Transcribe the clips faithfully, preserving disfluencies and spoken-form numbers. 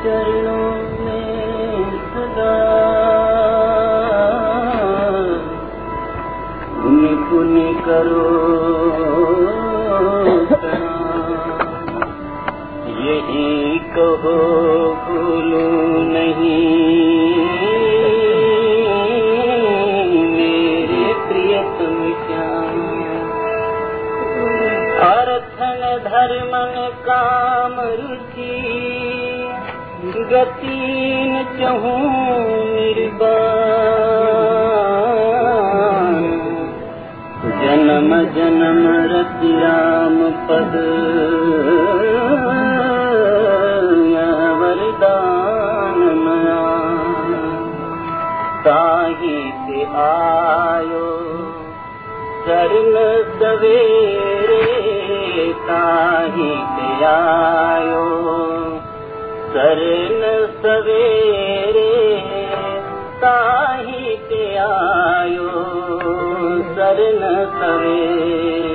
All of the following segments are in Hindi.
चरणों में सदा पुण्य पुण्य करो यही कहो भूलो नहीं मेरे प्रियतम श्याम। अर्थन धर्मन काम रुचि गतिन चहूँ निर्बाण जन्म जन्म रति राम पद वरदान मया ताहि ते आयो शरण सवेरे ताहि ते आयो शरण सवेरे ताहि ते आयो शरण सवेरे।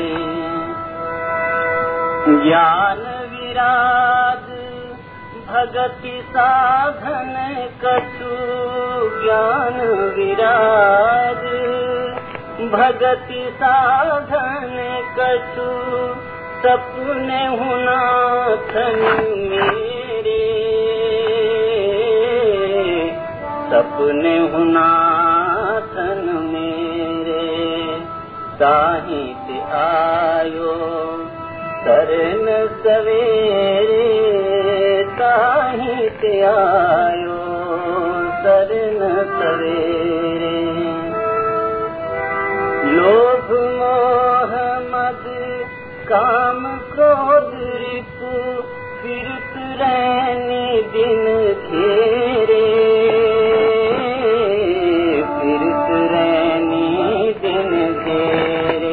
ज्ञान विराग भगति साधन कछु ज्ञान विराग भगति साधन कछु सपने हुनाथन मेरे सपने हुनाथन मेरे ताहि ते आयो शरण सवेरे ताहि ते आयो शरण सवेरे। लोभ मोह मद काम क्रोध रिपु फिरत रहने दिन घेरे फिरत रहने दिन घेरे।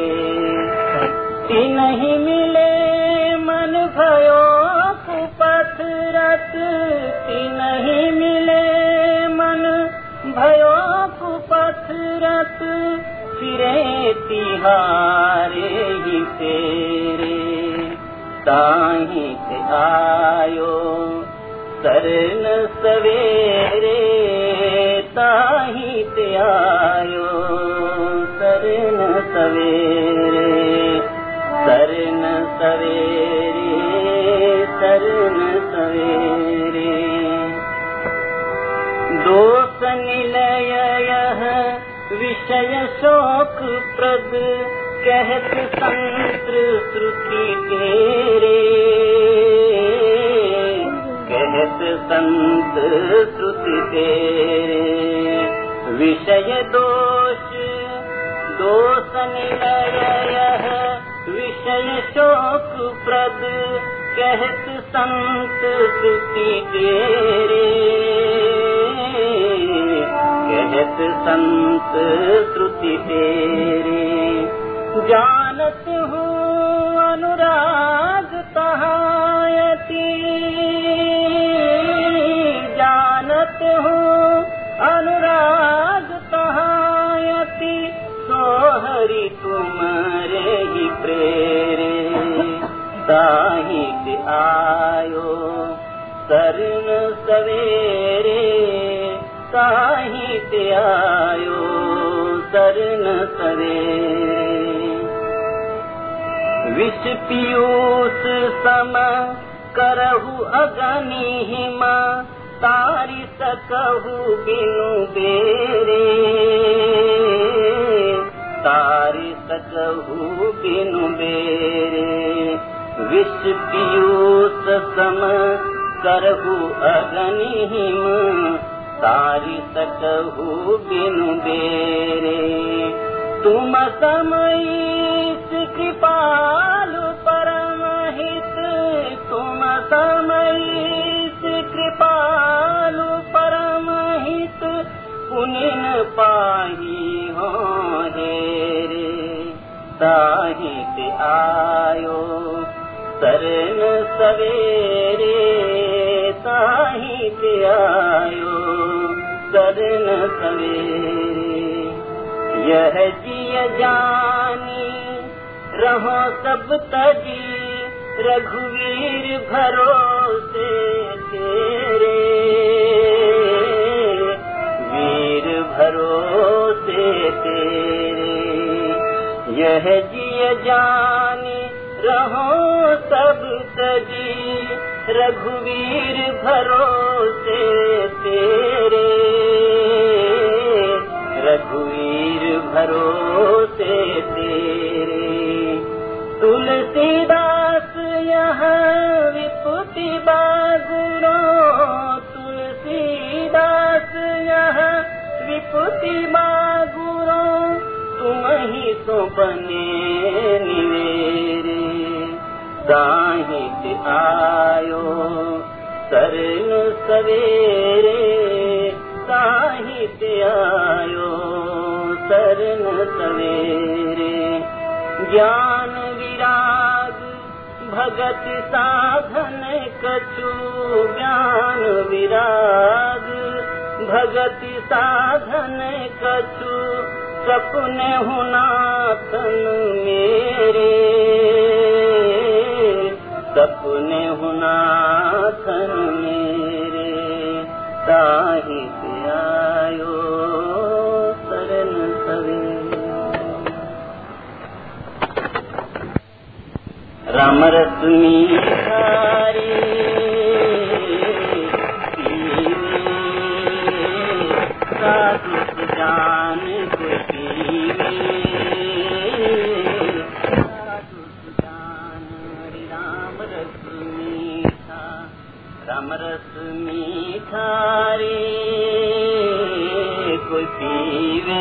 नहीं मिले मन भयो कुपथ रत नहीं मिले मन भयो कुपथ रत फिरे तिहारे ही तेरे ताहि ते आयो शरण सवेरे ताहि ते आयो शरण सवेरे शरण सवेरे शरण सवेरे। दोष निलय यह विषय शोक प्रद कहत संत्र श्रुति तेरे कहत संत श्रुति तेरे। विषय दोष दोष निलय यह विषय शोक प्रद कहत संत श्रुति तेरे कहत संत श्रुति तेरे। जानत हूँ अनुराग तहायति जानत हूँ अनुराग तहायति सोहरि तुम्हारे ही प्रेरे ताहि ते आयो शरण सवेरे ताहि ते आयो शरण सवेरे। विष पीयूष सम करहु अगनि हिमा तारि सकहु बिनु बेरे तारि सकहु बिनु बेरे। विष पीयूष सम करहु अगनि हिम तारि सकहु बिनु बेरे। तुम समईस कृपालु परम हित तुम समईस कृपालु परम हित पुनिन पाही हो हेरे ताहि ते आयो शरण सवेरे ताहि ते आयो शरण सवेरे। यह जिय जानी रहो सब तजी रघुवीर भरोसे तेरे यह जिय जानी रहो सब तजी, रघुवीर भरोसे तेरे, रघुवीर भरोसे तेरे। तुलसीदास यहाँ विपुति बागुरो, तुलसीदास यहाँ विपुति बागुरो, तुम ही तो बने निवेरे। साहित्य आयो शरण सवेरे, साहित्य आयो शरण सवेरे। ज्ञान विराग भगत साधन कछु, ज्ञान विराग भगत साधन कछु, सपने हुनाथन मेरे, सपने हुनाथन मेरे। साहित्य आयो शरण सवेरे। राम रस मीठारे साधु सुजान को पीवे, साधु सुजान राम रस मीठा, राम रस मीठा रे कोई पीवे,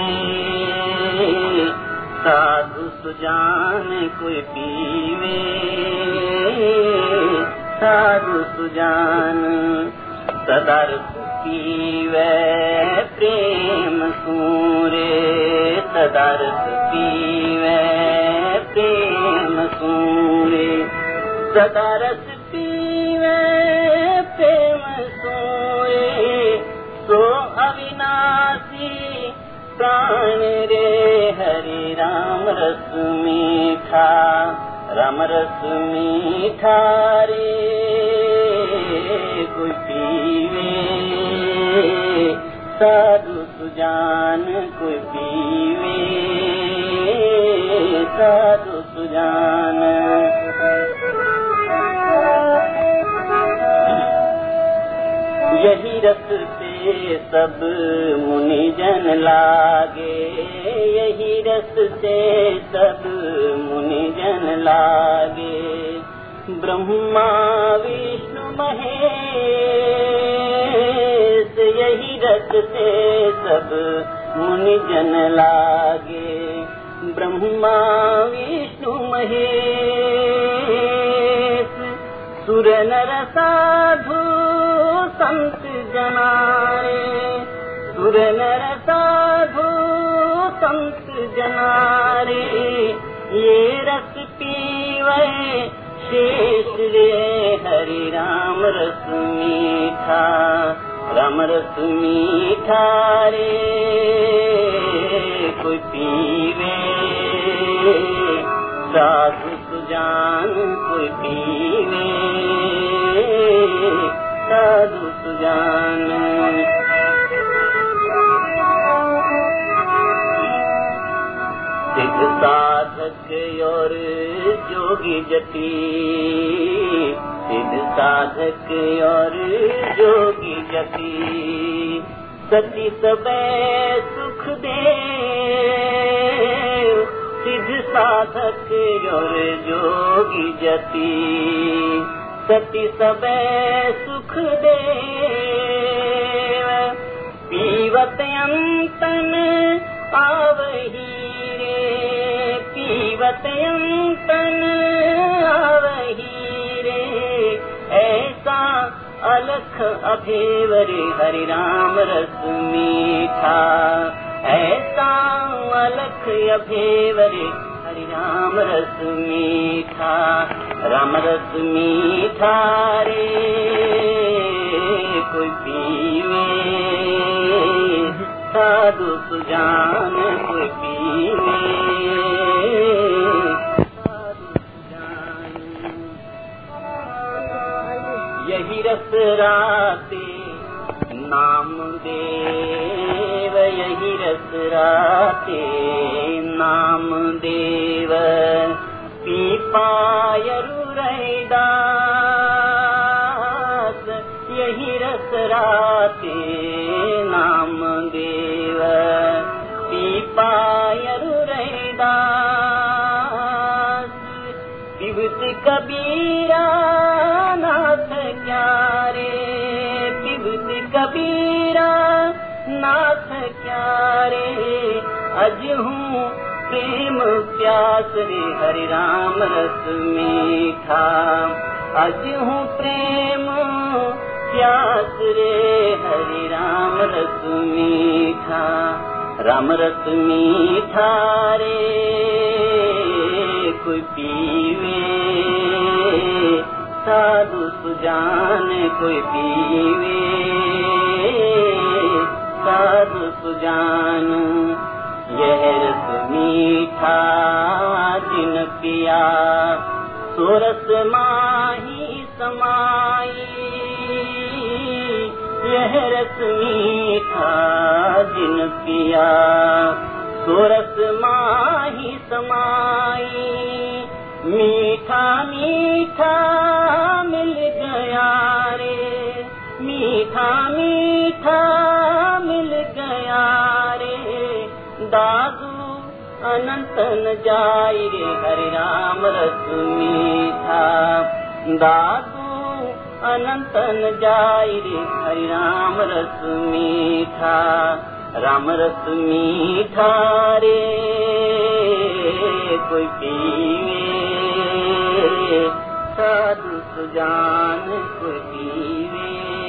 साधु सुजान कोई पीवे, साधु सुजान। सदर्थ पीवे प्रेम सूरे, सदर्थ पीवे प्रेम सूरे, सदर्थ पीवे प्रेम सूरे। सो अविनाशी प्राण रे हरि राम रस मीठा, राम रस मीठा रे कोई पीवे, साधु सुजान कोई पीवे, साधु सुजान। यही रस से सब मुनि जन लागे, यही रस से सब मुनि जन लागे। ब्रह्मा विष्णु महेश यही रस से सब मुनि जन लागे। ब्रह्मा विष्णु महेश सुर नर साधु संत जनारे, सुर नर साधु संत जनारे। ये रस पीवे शेष रे हरि राम रस मीठा, राम रस मीठा रे कोई पीवे, साधु सुजान कोई पीवे, साधु सुजान। सिद्ध साधक और जोगी जति, सिद्ध साधक और जोगी जति। सती सबे सुख दे सिद्ध साधक और जोगी जति। सती सबे सुख दे पीवत अंतन आवही रे, पीवत अंतन आवही रे। ऐसा अलख अभेवर हरि राम रस मीठा, ऐसा अलख अभेवर हरि राम रस मीठा, राम रस मीठा रे कोई पीवे, साधु सुजान कोई पीवे, साधु सुजान। यही रस राते नाम देव, यही रस राते राते नाम देव पीपायरु रैदास यही रस राते नाम देव पीपायरु रैदास पिबत कबीरा नाथ क्या रे पिबत कबीरा नाथ क्या रे अज हूँ प्रेम प्यास रे हरि राम रस मीठा अज हूँ प्रेम प्यास रे हरि राम रस मीठा राम रस मीठा रे कोई पीवे साधु सुजान कोई पीवे साधु सुजान यह रस मीठा जिन पिया सोरस माही समाई यह रस मीठा जिन पिया सोरस माही समाई मीठा मीठा मिल गया रे मीठा मीठा मिल गया रे दादू अनंत न जाई रे हरि राम रस मीठा दादू अनंत न जाई रे हरि राम रस मीठा राम रस मीठा रे कोई पीवे साधु सुजान कोई पीवे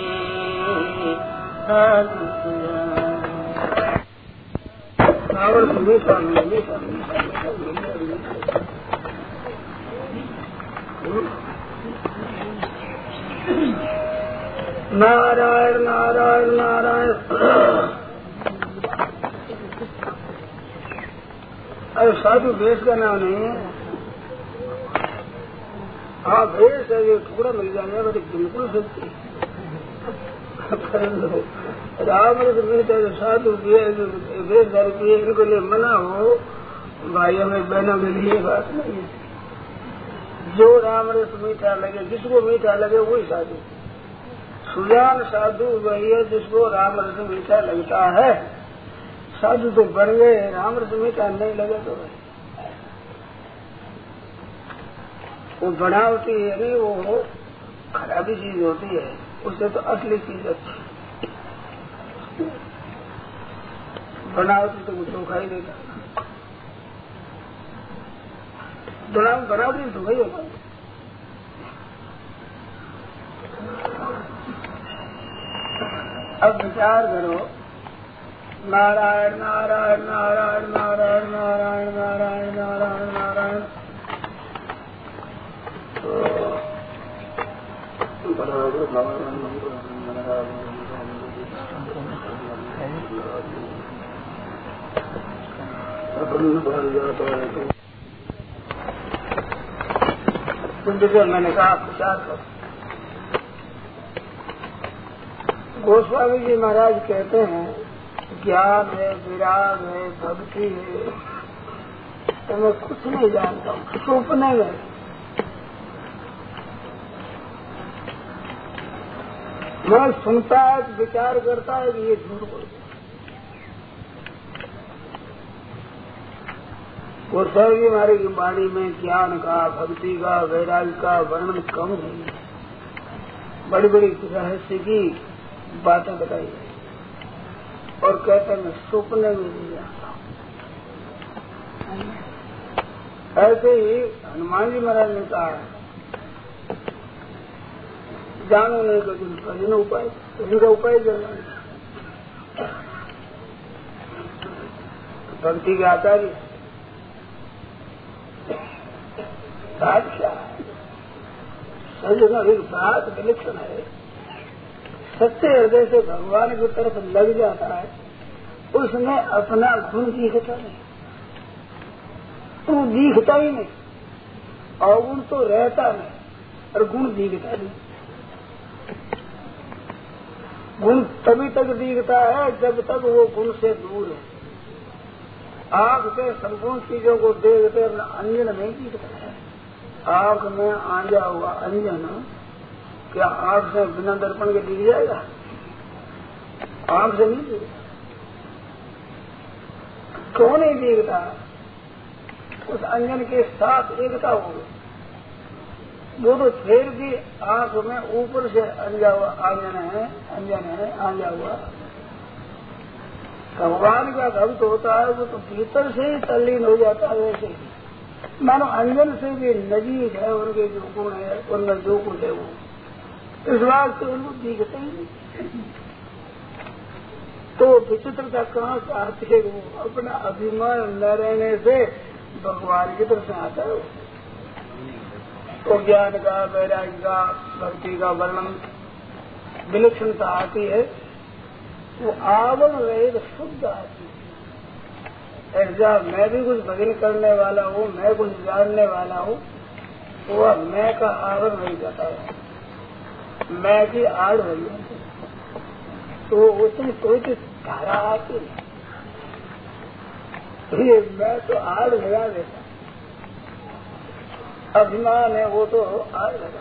साधु सुजान मीठा मीठा नारायण नारायण नारायण अरे साधु भेष का नाम नहीं है। हाँ भेष है ये टुकड़ा मिल जाने बट बिल्कुल सच्ची राम रस मीठा साधु भेष की इनको लिए मना हो भाई हमें बहनों के लिए बात नहीं है। जो राम रस मीठा लगे जिसको मीठा लगे वही साधु सुजान साधु वही है जिसको राम रस मीठा लगता है। साधु तो बन गए राम रस मीठा नहीं लगे तो वो बनावटी है नहीं वो खराबी चीज होती है उससे तो असली चीज अच्छी बनावटी तो वो धोखा ही देगा बनावटी तो वही होगा। अब विचार करो नारायण नारायण नारायण नारायण नारायण नारायण नारायण नारायण तो मैंने कहा विचार करो। गोस्वामी जी महाराज कहते हैं ज्ञान है विराग है भक्ति है तो मैं कुछ नहीं जानता हूँ सपने में मैं सुनता है विचार करता है कि ये झूठ बोलता गोस्वामी जी महाराज की वाणी में ज्ञान का भक्ति का वैराग्य का वर्णन कम नहीं है बड़ी बड़ी रहस्य की बातें बताई गई और कहते हैं मैं सपने में नहीं जानता हूँ। ऐसे ही हनुमान जी महाराज ने कहा जानो नहीं को जिन भजन उपाय इनका उपाय करना भक्ति के आचार्य सजना एक बात विलक्षण है सच्चे हृदय से भगवान की तरफ लग जाता है उसमें अपना गुण दिखता नहीं वो दिखता ही नहीं अवगुण तो रहता नहीं और गुण दिखता नहीं। गुण तभी तक दिखता है जब तक वो गुण से दूर है आंख से संपूर्ण चीजों को देखते अपना अंजन नहीं दिखता है। आंख में आंजा हुआ अंजन क्या आंख से बिना दर्पण के दिख जाएगा? आंख से नहीं दिखता। क्यों नहीं दिखता? उस अंजन के साथ एकता हो गई। वो तो फिर भी आंख में ऊपर से अंजा हुआ आंजन है, अंजन है आंजा हुआ। भगवान का भक्त होता है वो तो भीतर से ही तल्लीन हो जाता है। वैसे ही मानो अंजन से भी नजीक है उनके जो गुण है, उनमें जो कुछ है वो इस बात से उनको दिखते ही नहीं। तो विचित्रता कहाँ से आती है? वो अपना अभिमान न रहने से भगवान की तरफ से आता है। तो ज्ञान का, वैराग्य का, भक्ति का वर्णन विलक्षणता आती है, वो आवरण रहित शुद्ध आती है। ऐसा मैं भी कुछ भजन करने वाला हूँ, मैं कुछ जानने वाला हूँ, वह मैं का आवरण नहीं जाता है, मैं की आड़ हो जाती। तो उसमें कोई की धारा आती नहीं, ये मैं तो आड़ लगा देता। अभिमान है वो तो आड़ लगा।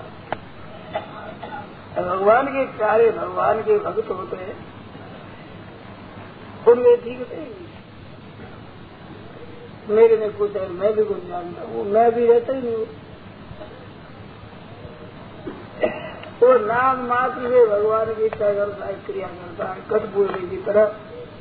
भगवान के कार्य, भगवान के भक्त होते हैं, उनमें दिखते ही मेरे में कुछ है, मैं भी कुछ जानता हूँ, मैं भी रहता ही नहीं। वो नाम मात्र से भगवान की इच्छा करता है, क्रिया करता है, कठपुतली की तरह।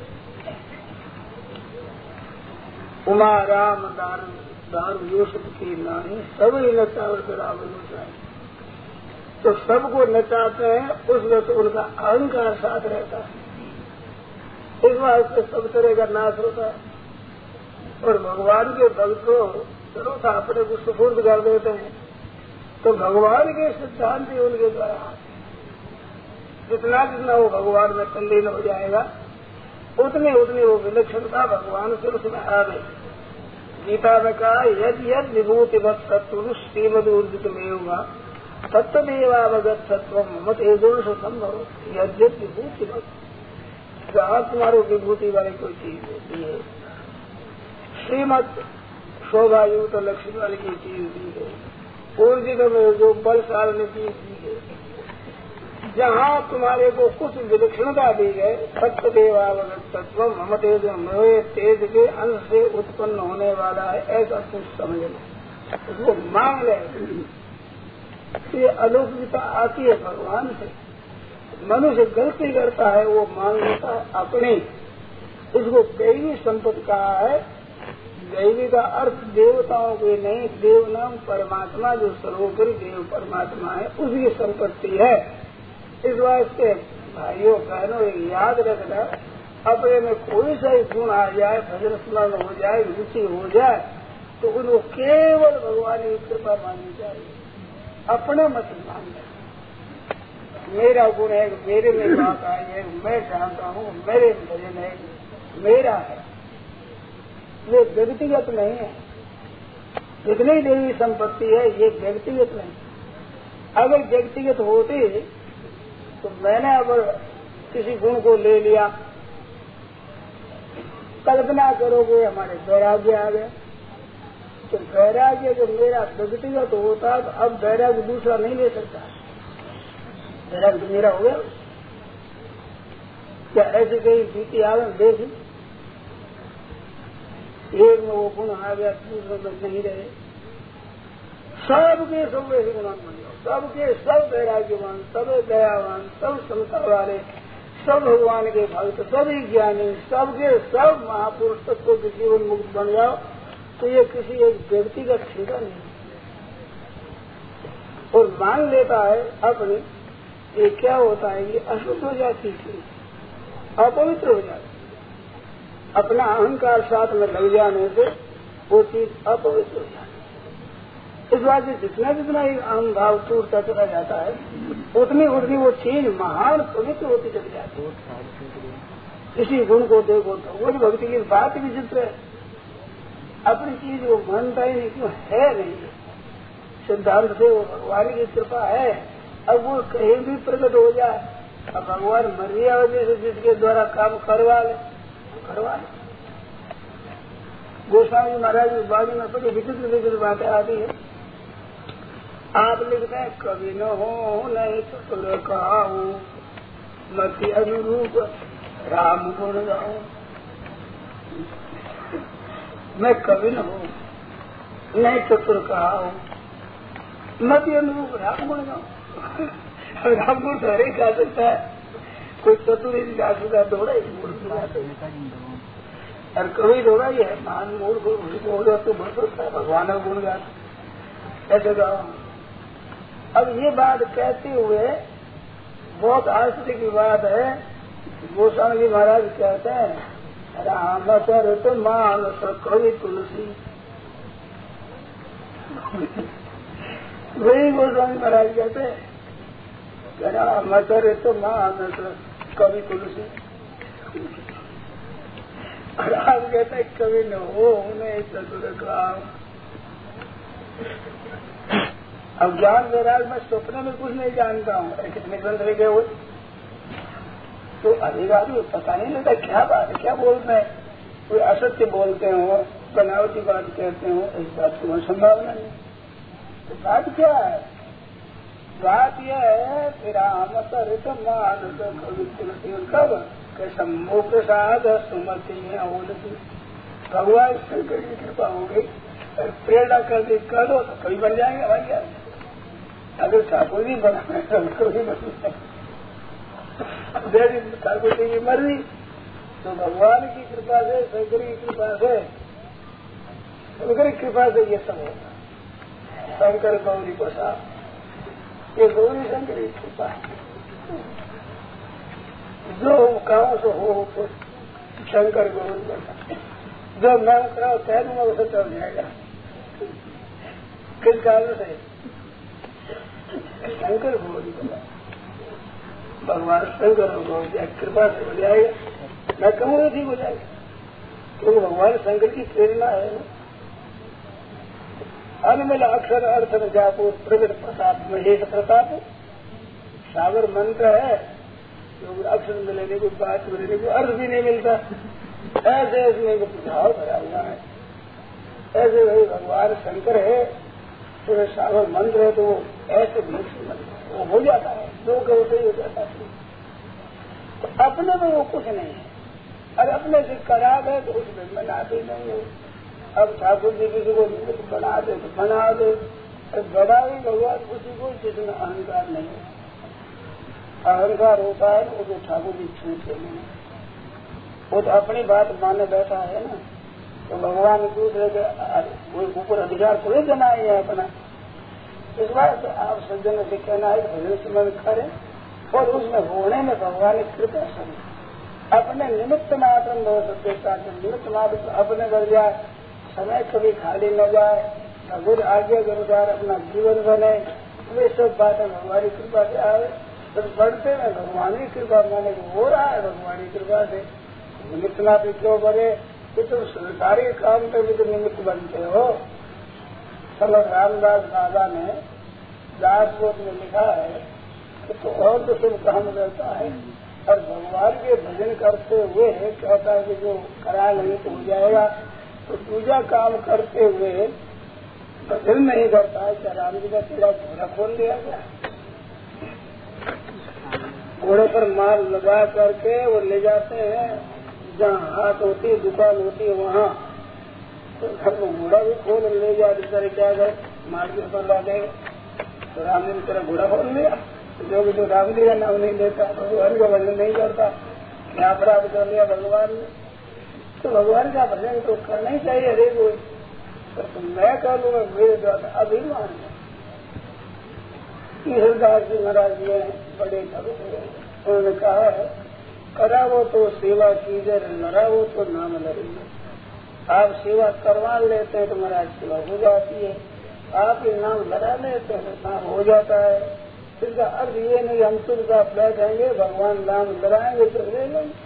उमा राम दारू दारू योषित की नानी सब ही नचावट रावण नचाए। तो सबको नचाते हैं, उसमें तो उनका अहंकार साथ रहता है। इस बात से सब तरह का नाश होता है। और भगवान के भक्त को चलो था अपने को सुपुर्द कर देते हैं, तो भगवान के सिद्धांत ही उनके द्वारा आते। जितना जितना वो भगवान में तल्लीन हो जाएगा, उतनी उतनी वो विलक्षणता भगवान से उसमें आ गई। गीता में कहा यद यद विभूतिवत तत्व श्रीमद ऊर्जित में होगा तत्वदेवावगत सत्व मत एदोष संभव। यद यद विभूतिवत, जहाँ तुम्हारे विभूति वाली कोई चीज होती है, श्रीमद शोभा युक्त लक्ष्मी वाली की चीज दी है, ऊर्जित में जो बलशाली चीज दी है, जहाँ तुम्हारे को कुछ विलक्षणता दी गए, सत्यदेवावगत तत्व मम तेज मेरे तेज के अंश से उत्पन्न होने वाला है, ऐसा कुछ समझ लो, उसको मांग ले। ये अलौकिकता आती है भगवान से। मनुष्य गलती करता है, वो मांग लेता है अपनी। इसको दैवी संपत्ति कहा है। दैवी का अर्थ देवताओं के नहीं, देव नाम परमात्मा जो सर्वोपरि देव परमात्मा है, उसकी संपत्ति है। इस वास्ते भाइयों बहनों याद रखना, अपने में कोई सा ही गुण आ जाए, भजन स्मरण हो जाए, रुचि हो जाए, तो उनको केवल भगवान की कृपा माननी चाहिए, अपने मत मानना। मेरा गुण है, मेरे में बात आई है, मैं जानता हूँ, मेरे भजन है, मेरा है, ये व्यक्तिगत नहीं है। जितनी देवी संपत्ति है ये व्यक्तिगत नहीं। अगर व्यक्तिगत होती तो मैंने अगर किसी गुण को ले लिया, कल्पना करोगे हमारे वैराग्य आ गया, तो वैराग्य जो मेरा व्यक्तिगत होता तो अब वैराग्य दूसरा नहीं ले सकता। वैराग्य तो मेरा हो गया। क्या ऐसे कहीं बीती आगे देखी, एक में वो गुण आ गया, दूसरे में नहीं रहे। सबके सब वैसे गुणान बन जाओ, सबके सब वैराग्यवान, सब दयावान, सब समता वाले, सब भगवान के भक्त, सभी ज्ञानी, सबके सब महापुरुष तत्व के जीवन मुक्त बन जाओ, तो ये किसी एक व्यक्ति का ठेका नहीं। और मान लेता है अपनी, ये क्या होता है, ये अशुद्ध हो जाती है, अपवित्र हो जाती। अपना अहंकार साथ में लग जाने से वो चीज अपवित्र हो जाती। इस बात से जितना जितना ही अहम भाव टूटता चला जाता है, उतनी उतनी वो चीज महान पवित्र होती चली जाती है। इसी गुण को देखो तो वो भक्ति की बात भी चित्र है, अपनी चीज वो मानता ही नहीं, क्यों है नहीं। सिद्धांत से वो भगवान की कृपा है, अब वो कहीं भी प्रकट हो जाए, अब भगवान मर्यादा से जिसके द्वारा काम करवा ले करवा ले। गोस्वामी महाराज की बाजी में बड़ी विचित्र विचित्र बातें आती है। आप लिखते हैं कवि न हो नहीं चतुर कहाऊ मति अनुरूप राम गुण गाऊं। मैं कवि न हो नहीं चतुर कहाऊ मति अनुरूप राम गुण गाऊं। राम गुण तो हरे गा सकता है, कोई चतुर ही गा सकता, दौड़ा ही मूर्ख और कवि दौड़ा ही है। मान मूर्ख बोल तो बढ़ सकता है, भगवान का गुण गाता ऐसे गाओ। अब ये बात कहते हुए बहुत आश्चर्य की बात है। गोस्वामी जी महाराज कहते हैं राम चरित मानस कवि तुलसी। वही गोस्वामी महाराज कहते हैं राम चरित मानस कवि तुलसी। और आप कहते हैं कवि न हो उन्हें चतुर काम। अब ज्ञान वैराग में स्वप्न में कुछ नहीं जानता हूँ, कितने ग्रंथ लिखे हुए तो अधिक आदमी पता नहीं लगता क्या बात है, क्या बोलते हैं। कोई असत्य बोलते हो, बनावटी बात कहते हो, इस बात की संभावना नहीं। तो बात क्या है? बात यह है कि राम चरित मानस कवि तुलसी कब के शंभु प्रसाद सुमति में होती। भगवान शंकर की कृपा हो गई, प्रेरणा कर दी कर दो तो कभी बन जाएंगे भाई। यार अगर ठाकुर जी बना ठाकुर जी बन जाए ठाकुर जी की मर्जी तो भगवान की कृपा से शंकर की कृपा से शंकर की कृपा से ये सब होगा। शंकर गौरी प्रसाद ये गौरी शंकर की कृपा है। जो काम से हो तो शंकर गौरी प्रसाद जो मैं कराओ तय दूंगा उसे चल जाएगा। किस कारण से? शंकर गौरी प्रसाद भगवान शंकर गौरी कृपा से हो जाएगा। मैं कहूँगा ठीक हो जाएगा क्योंकि तो भगवान शंकर की प्रेरणा है ना। अनमिल अक्षर अर्थ में जापो प्रगट प्रताप महेश प्रताप सागर मंत्र है। तो अक्षर मिलेने को बात मिलेने को अर्थ भी नहीं मिलता। ऐसे इसमें भाव भरा हुआ है। ऐसे वही भगवान शंकर है तो सागर मंत्र है तो वो ऐसे भी वो हो जाता है, जो कहो सही हो जाता है। तो अपने में वो कुछ नहीं है। और अपने से खराब है तो उसमें बनाते नहीं है। अब ठाकुर जी किसी को निमित्त बना दे तो बना दे, बड़ा ही भगवान उसी को जिसमें अहंकार नहीं है। अहंकार होता है वो तो ठाकुर जी छूटते नहीं। वो तो अपनी बात माने बैठा है ना। तो भगवान दूसरे के ऊपर अधिकार थोड़ी जमाए है अपना। इस बात से आप सज्जन से कहना है भजन स्मरण करें और उसमें होने में भगवान की कृपा समझ। अपने निमित्त मात्र हो सकते निमित्त मात्र अपने कर जाए, समय कभी खाली न जाए, भगवत आज्ञा के अनुसार अपना जीवन बने। वे सब बातें भगवान की कृपा से आए। तो बढ़ते में भगवान की कृपा माने हो रहा है। भगवान की कृपा से निमित्त मात्र क्यों करे कि तुम सरकारी काम पे भी तो निमित्त बनते हो। चलो रामदास दादा ने दासबोध में लिखा है कि तो और तो शुभ काम रहता है और भगवान के भजन करते हुए कहता है कि जो करा नहीं तो हो जाएगा। तो पूजा काम करते हुए भजन नहीं करता है। क्या राम जी का तेरा घोड़ा खोल दिया गया? घोड़े पर माल लगा करके वो ले जाते हैं जहाँ हाथ होती है दुकान होती है वहाँ। तो घर को घोड़ा भी खोल ले जा बेचारे क्या गए मार्केट पर ला गए। तो राम जी ने तेरा घोड़ा खोल लिया। जो भी जो राम जी का नाम नहीं लेता तो हरि का भजन नहीं करता, क्या अपराध कर लिया भगवान ने। तो भगवान का भजन तो करना ही चाहिए हरे कोई। तो मैं कह लूंगा मेरे द्वारा अभिमान है। ईश्वरदास जी महाराज जी बड़े कवि उन्होंने कहा है करावो तो सेवा कीजिए, लड़ावो तो नाम लड़िए। आप सेवा करवा लेते हैं तो महाराज सेवा हो जाती है, आप ये नाम लड़ा लेते हैं तो नाम हो जाता है। इसका अर्थ ये नहीं हम चुपचाप बैठेंगे भगवान नाम लड़ाएंगे तो ले लेंगे,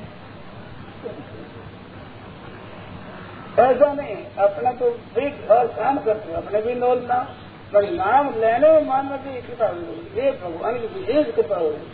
ऐसा नहीं। अपना तो भी और काम करते हो अपने भी नोल नाम पर नाम लेने में मानव की कृपा होगी। ये भगवान की विशेष कृपा होगी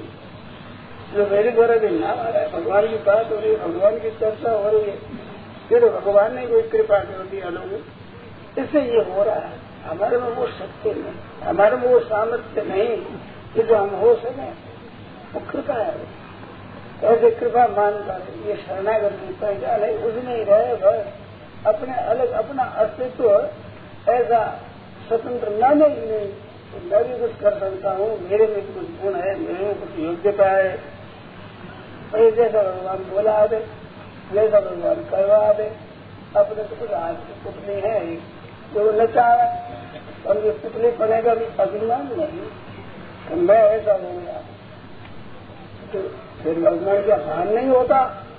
जो मेरे द्वारा भी नाम आ रहा है। भगवान की बात हो रही है, भगवान की चर्चा हो रही है, फिर भगवान ने कोई कृपा कर दिया लोगों, इससे ये हो रहा है। हमारे में वो शक्ति नहीं, हमारे में वो सामर्थ्य नहीं कि जो हम हो सके, वो कृपा है। ऐसे कृपा मानकर ये शरणागत पहचान है, उसमें ही रहे बस। अपने अलग अपना अस्तित्व ऐसा स्वतंत्र न नहीं, नहीं तो मैं भी कुछ कर सकता हूँ, मेरे में कुछ गुण है, मेरे में कुछ योग्यता है, और जैसा भगवान बोला दे, जैसा भगवान करवा दे। अपने तो कुछ आज की पुतली है जो नचा है, और ये पुतली बनेगा भी अभिमान नहीं तो मैं ऐसा हो गया, तो फिर भगवान का भान नहीं होता।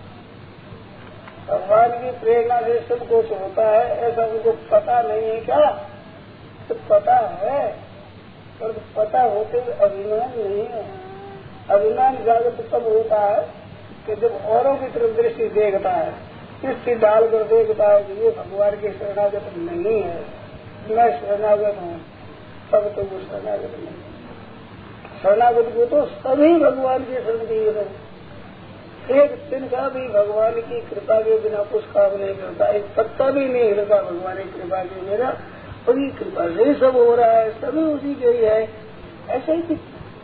भगवान की प्रेरणा से सब कुछ होता है, ऐसा उनको पता नहीं है क्या? तो पता है, पर पता होते हुए अभिमान नहीं है। अभिमान जागृत तब होता है कि जब औरों की तरफ दृष्टि देखता है, दृष्टि डालकर देखता है कि ये भगवान की शरणागत नहीं है, मैं शरणागत हूँ, तब तो वो शरणागत नहीं है। शरणागत को तो सभी भगवान की शरण दिए है। एक दिन का भी भगवान की कृपा के बिना कुछ काम नहीं करता, एक पत्ता भी नहीं हिलता भगवान की कृपा के बिना, उसी कृपा से ही सब हो रहा है, सभी उसी के ही है। ऐसा ही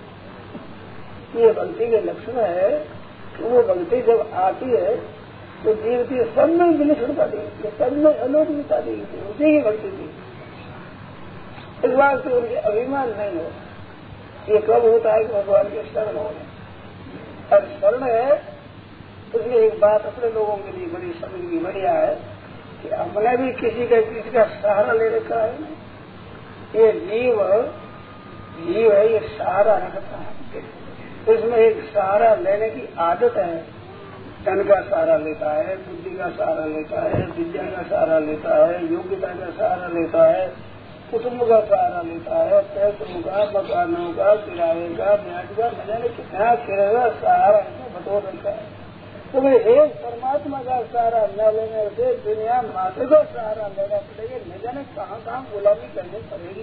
ये भक्ति के लक्षण है कि वो भक्ति जब आती है तो जीव की सब में विलक्षणता देगी, सब में अलौकिकता देगी, उसी की भक्ति थी। इस बात से उनके अभिमान नहीं हो। ये कब होता है कि भगवान के शरण हो गए। और शरण है इसलिए एक बात अपने लोगों के लिए बड़ी समझ की बढ़िया है कि हमने भी किसी का किसी का सहारा ले रखा है। ये जीव जीव है, ये सहारा रखता है, इसमें एक सहारा लेने की आदत है। धन का सहारा लेता है, बुद्धि का सहारा लेता है, विद्या का सहारा लेता है, योग्यता का सहारा लेता है, कुटुंब का सहारा लेता है, पैसों का, मकानों का, किराए का, ब्याज का, न जाने कितना किराया सहारा है बटोर रखा है। तो एक परमात्मा का सहारा न लेने से दुनिया मात्र का सहारा लेना पड़ेगा, न जाने कहाँ कहाँ गुलामी करनी पड़ेगी।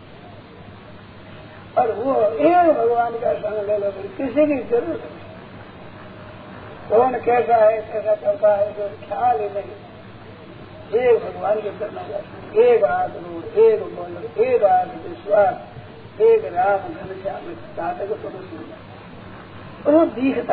और वो एक भगवान का संग ले लो, किसी की जरूरत नहीं। कौन कैसा है, कैसा करता है, जो ख्याल ही नहीं। एक भगवान के करना चाहिए, एक हाथ रूढ़, एक बोल, एक हाथ विश्वास, एक राम घनश्याम चाहते को तो सुनना। वो दिखता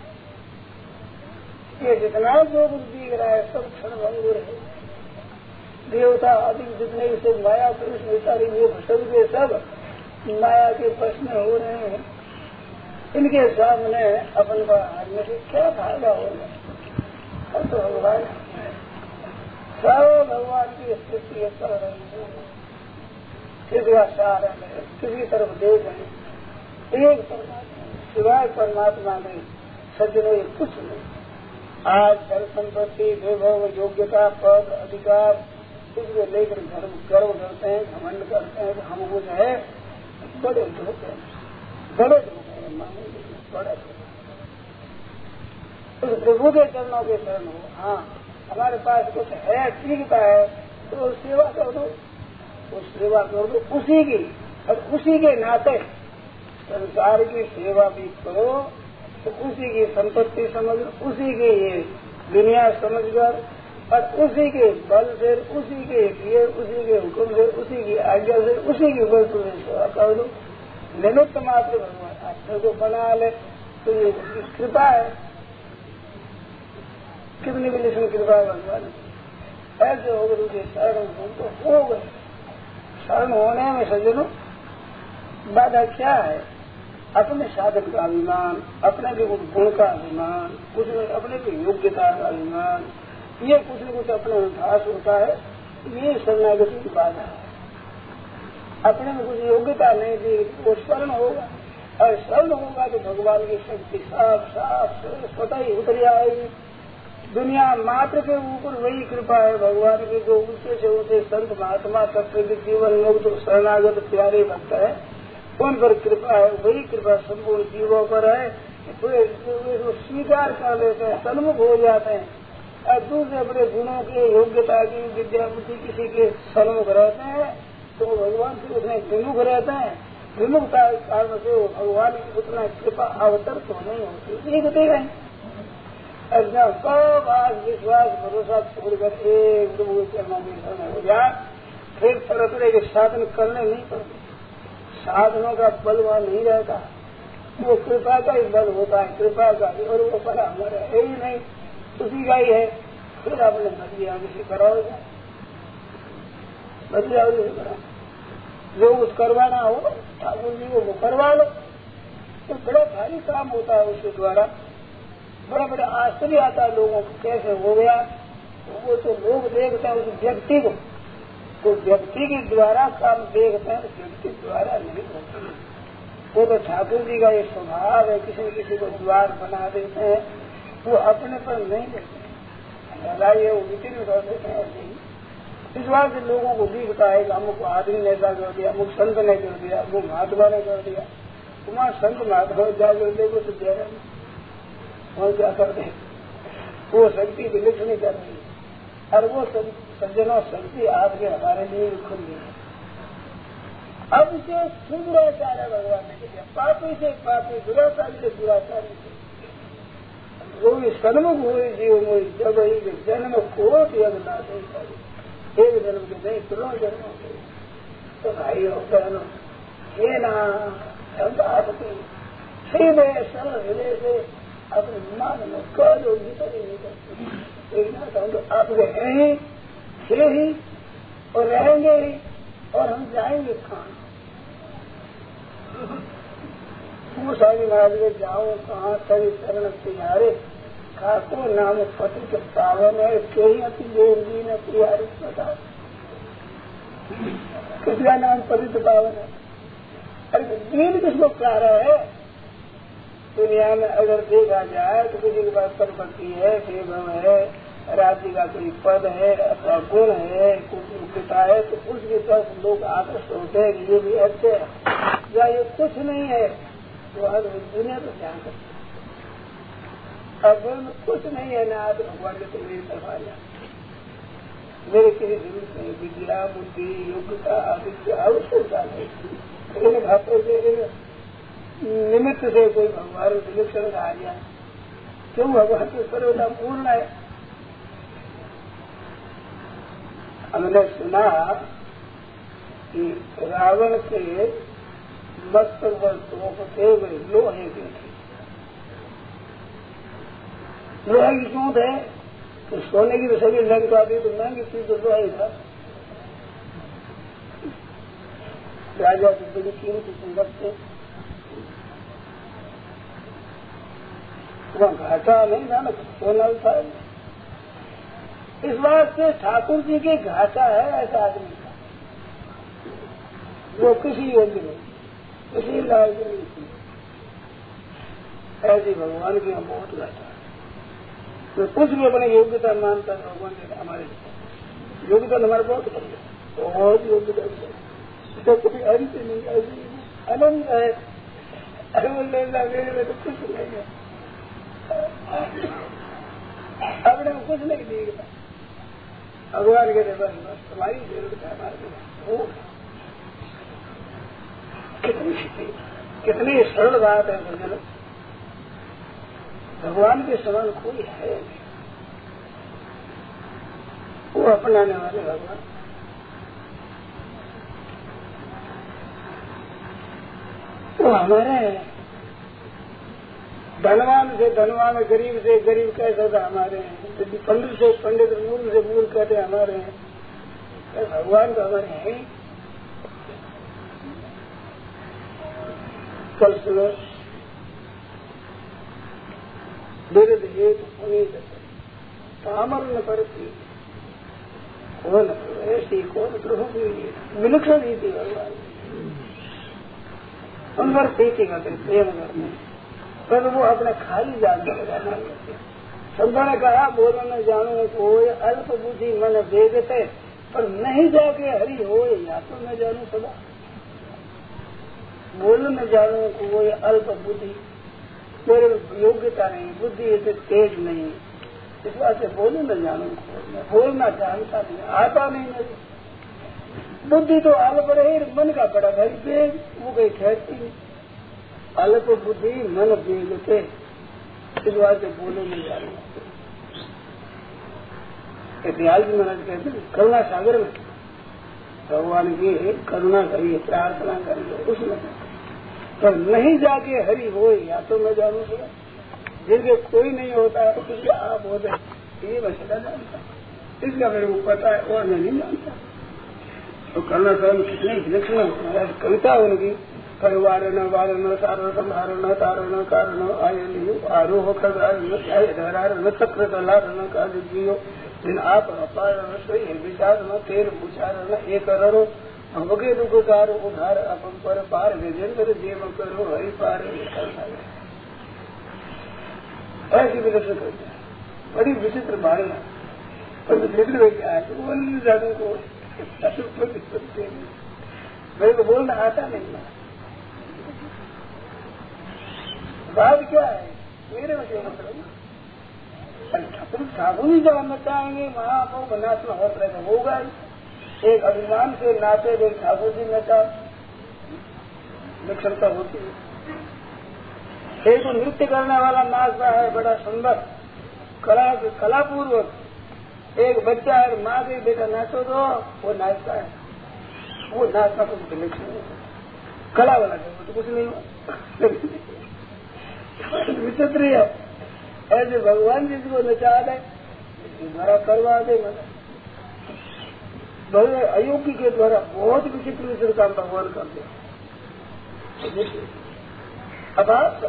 ये जितना जो कुछ दिख रहा है सब क्षण भंगुर है। देवता आदि जितने से माया पुरुष विचारी वो सब के सब माया के प्रश्न हो रहे हैं। इनके सामने अपन का हारने से क्या फायदा होगा? अब तो भगवान सब भगवान की स्थिति कर रही है, किसी का सहारा नहीं, किसी तरफ देख नहीं, एक परमात्मा सिवाय परमात्मा में सज्जनों ये कुछ नहीं। आज धन संपत्ति, वैभव, योग्यता, पद, अधिकार इसको लेकर गर्व गर्व करते हैं, घमंड करते हैं कि हम कुछ है। बड़े धोखे, बड़े धोखे मानेंगे, बड़े उस प्रभु के चरणों के शरण हो। हाँ, हमारे पास कुछ है, ठीकता है, तो सेवा कर दो, उस सेवा कर दो उसी की, और उसी के नाते संसार की सेवा भी करो, तो उसी की संपत्ति समझ, उसी की ये दुनिया समझकर, और उसी के बल से, उसी के लिए, उसी के हुक्म से, उसी की आज्ञा से, उसी की वस्तु से सेवा कर दो। निमित्त मात्र भगवान अपने को बना ले, तो ये उसकी कृपा है। कितनी विलक्षण कृपा है भगवान की। ऐसे हो गए उनके शरण तो हो गए। शरण होने में सज्जनों बाधा क्या है? अपने साधन का अभिमान, अपने के गुण का अभिमान, कुछ अपने की योग्यता का अभिमान, ये कुछ न कुछ अपने उल्लास होता है। ये शरणागति की बाधा है। अपने में कुछ योग्यता नहीं थी वो शरण होगा, और शरण होगा तो भगवान की शक्ति साफ साफ स्वतः ही उतर आएगी। दुनिया मात्र के ऊपर वही कृपा है भगवान की, जो ऊंचे से ऊंचे संत महात्मा तत्व के जीवन मुक्त शरणागत प्यारे भक्त है, उन पर कृपा है। वही कृपा संपूर्ण जीवों पर है। तो स्वीकार कर लेते हैं, सन्मुख हो जाते हैं, और दूसरे अपने गुणों की, योग्यता की, विद्या बुद्धि किसी के सन्मुख रहते हैं, तो भगवान से उसमें विमुख रहते हैं। विमुखता के कारण से वो भगवान की उतना कृपा अवतर तो नहीं होती, ये बताए गए। ऐसा कब आज विश्वास भरोसा छोड़कर एक दो हो जाए फिर तरह तरह के साधन करने नहीं पड़ते। साधनों का बल वहाँ नहीं रहता, वो कृपा का ही बल होता है, कृपा का ही, और वो बड़ा हमारा है ही नहीं, उसी का ही है। फिर आपने बदलिया से कराओगे, बदलिया से कराओ, जो कुछ करवाना हो ठाकुर जी को वो करवा लो। तो बड़ा भारी काम होता है उसके द्वारा, बड़ा बड़ा आश्चर्य आता है लोगों को कैसे हो गया। तो वो तो लोग देखते हैं उस व्यक्ति को, तो व्यक्ति के द्वारा काम देखते हैं, व्यक्ति द्वारा नहीं होता। वो तो ठाकुर जी का ये स्वभाव है, किसी किसी को द्वार बना देते हैं, वो अपने पर नहीं देते हैं, लड़ाई है वो विचित्र कर देते हैं। ऐसे ही इस बात से लोगों को दिखता है कि अमुक आदमी ने ऐसा कर दिया, अमुक संत ने कर दिया, अमुक महात्मा ने कर दिया। तुम्हारा संत महात्मा जाकर देखो तो दे रहे और क्या कर दे, वो शक्ति विलक्षण नहीं कर रही, और वो सज्जनों शक्ति आपके हमारे लिए भी खुल गई है। अब इसे सुदुराचार्य भगवान ने किया, पापी से पापी, दुराचारी से दुराचारी से वो भी सन्मुख हुए जीव मोई जब ही जन्म कोट यज्ञ लाते एक जन्म के नहीं करोड़ जन्मों के। तो भाई हो बहनों, ये ना हम आपकी सीधे सरल हृदय से अपने मन में कल और भीतर ही नहीं करते, एक ना हम तो आपके हैं ही, थे ही और रहेंगे ही, और हम जाएंगे कहाँ। वो सारी महाराज के जाओ कहाँ सभी शरण तिहारे ठाकुर नाम पति के पावन है, कहीं अति देव जी ने तिहारी बता किसका नाम पति के पावन है। अरे दीन किसको कह रहा है। दुनिया में अगर देखा जाए तो किसी के पास संपत्ति है, सेवम है, राज्य का कोई पद है, अथवा गुण है, कुछ योग्यता है, तो उसकी तरफ लोग आकर्षित होते हैं कि ये भी अच्छे है, या ये कुछ नहीं है, तो आज दुनिया तो ध्यान करते। अब कुछ नहीं है ना, आज भगवान के तो मेरी तरफ आ जाए, मेरे किसी जरूरत नहीं, विद्या बुद्धि योग्यता आदित्य आवश्यकता नहीं। इन घातों से इन निमित्त से कोई भगवान विलक्षण आ गया, क्यों भगवान की सर्वदा पूर्ण है। हमने सुना कि रावण के मस्तक पर तो लोहे की थी। लोहे की क्यों थे? तो सोने की तो सभी लंका थी, तो महंगी चीज तो लोहा ही था। राजा की बड़ी कीमती संपत्ति, वहाँ घाटा नहीं था ना, सोना था। इस बात से ठाकुर जी के घाटा है ऐसा आदमी का, वो किसी योग्य नहीं, किसी लायक नहीं थी। ऐसे भगवान की हम बहुत घाटा है। तो कुछ भी अपने योग्यता मानता है भगवान ने, हमारे योग्यता हमारे बहुत बढ़िया, बहुत योग्यता तो कभी अंत नहीं, ऐसी आनंद है। अरे मेरे में तो कुछ नहीं है, अपने को कुछ नहीं दिखता। भगवान के बस बस तुम्हारी जरूरत है, हमारे कितनी कितनी सरल बात है भजन। भगवान के समान कोई है नहीं, वो अपनाने वाले भगवान। वो हमारे धनवान से धनवान, गरीब से गरीब कैसा था हमारे हैं, पंडित से पंडित, मूर्ख से मूर्ख कहते हमारे हैं। भगवान तो हमारे हैं। कल सुबह विरुद्ध हेत पुनीत पामर न करती कौन ऐसी कौन प्रभु की विलक्षण रीति भगवान उन पर प्रीति करते, प्रेम करते, पर वो अपने खाली जानने लगाना करते। संतों ने कहा बोलो न जानू को अल्प बुद्धि मन भेजते, पर नहीं जाके हरि हो या तो न जानू सदा। बोलो न जानू को अल्प बुद्धि, मेरे योग्यता नहीं, बुद्धि इतने तेज नहीं, इस बात से बोलू न जानू, बोलना जानता नहीं, आता नहीं मेरी बुद्धि तो अल्प रही, मन का बड़ा भारी तेज, वो कहीं ठहरती नहीं। अल्प बुद्धि मन भेजते, इस बात से बोले नहीं जा रहे। इतिहास में महाराज कहते हैं करुणा सागर में भगवान की करुणा करिए, प्रार्थना करिए उसमें, पर नहीं जाके हरि हो या तो मैं जानू सका, जिनके कोई नहीं होता है तो कुछ आप हो जाए, ये मसला जानता हूँ, इसका मेरे को पता है और मैं नहीं जानता। तो करुणा सागर कितने विलक्षण कविता उनकी, परिवारण वारण सारण संहारण तारण कारण आयन आरोह खरण चक्र दलारण का जियो दिन आप अपारण सोई विचार न तेर उचारण एक करो वगे दुखार उधार अपन पर पार गजेंद्र देव करो हरि पार। ऐसी विलक्षण करते हैं, बड़ी विचित्र भावना, पर निकल क्या है तो बोल जाने को मेरे को बोलना आता नहीं है। बात क्या है मेरे में क्यों मतलब ठाकुर ठाकुर ही जानना चाहेंगे महाप्रभु बनास में होता रहेगा होगा ही। एक अभिमान से नाते एक ठाकुर जी नेता विक्षमता होती है। एक तो नृत्य करने वाला नाचता है बड़ा सुंदर कला कलापूर्वक, एक बच्चा है माँ के बेटा नाचो तो वो नाचता है, वो नाचना कुछ विलक्षण है, कला वाला तो कुछ नहीं हुआ। विचित्र है ऐसे भगवान जिसको नचा दे द्वारा करवा दे, मतलब अयोग्य के द्वारा बहुत विचित्र विचित्र काम भगवान करते अब आप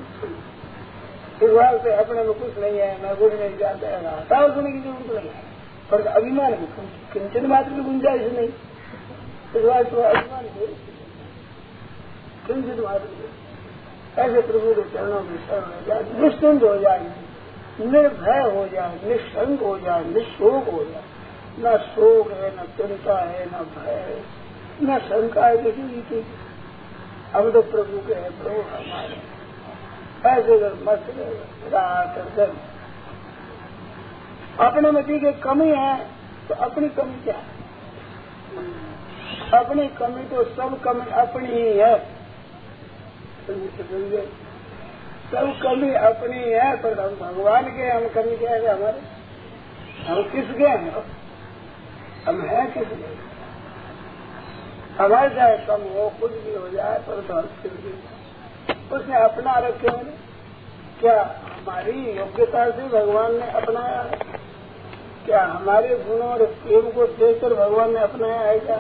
इस बात से अपने में कुछ नहीं है, मैं गुण नहीं जाता है, हटाओ सुनने की जरूरत नहीं है, पर अभिमान किंचन मात्र की गुंजाइश नहीं, इस बात को अभिमान किंचन मात्र ऐसे प्रभु के चरणों में शरण हो जाए, निश्चिंत हो जाए, निर्भय हो जाए, निशंक हो जाए, निशोक हो जाए, न शोक है न चिंता है न भय है न शंका है किसी की, हम तो प्रभु के हैं, प्रभु हमारे। ऐसे अगर मस्त रात दिन अपने में दी गई कमी है तो अपनी कमी क्या है, अपनी कमी तो सब कमी अपनी ही है, सब कमी अपनी है, पर हम भगवान के हम कमी क्या है हमारे, हम किसके हैं, हम हैं किसके, हमारे चाहे कम हो कुछ भी हो जाए पर तो हम किसके, उसने अपना रखे हैं, क्या हमारी योग्यता से भगवान ने अपनाया है, क्या हमारे गुणों और प्रेम को देखकर भगवान ने अपनाया है क्या।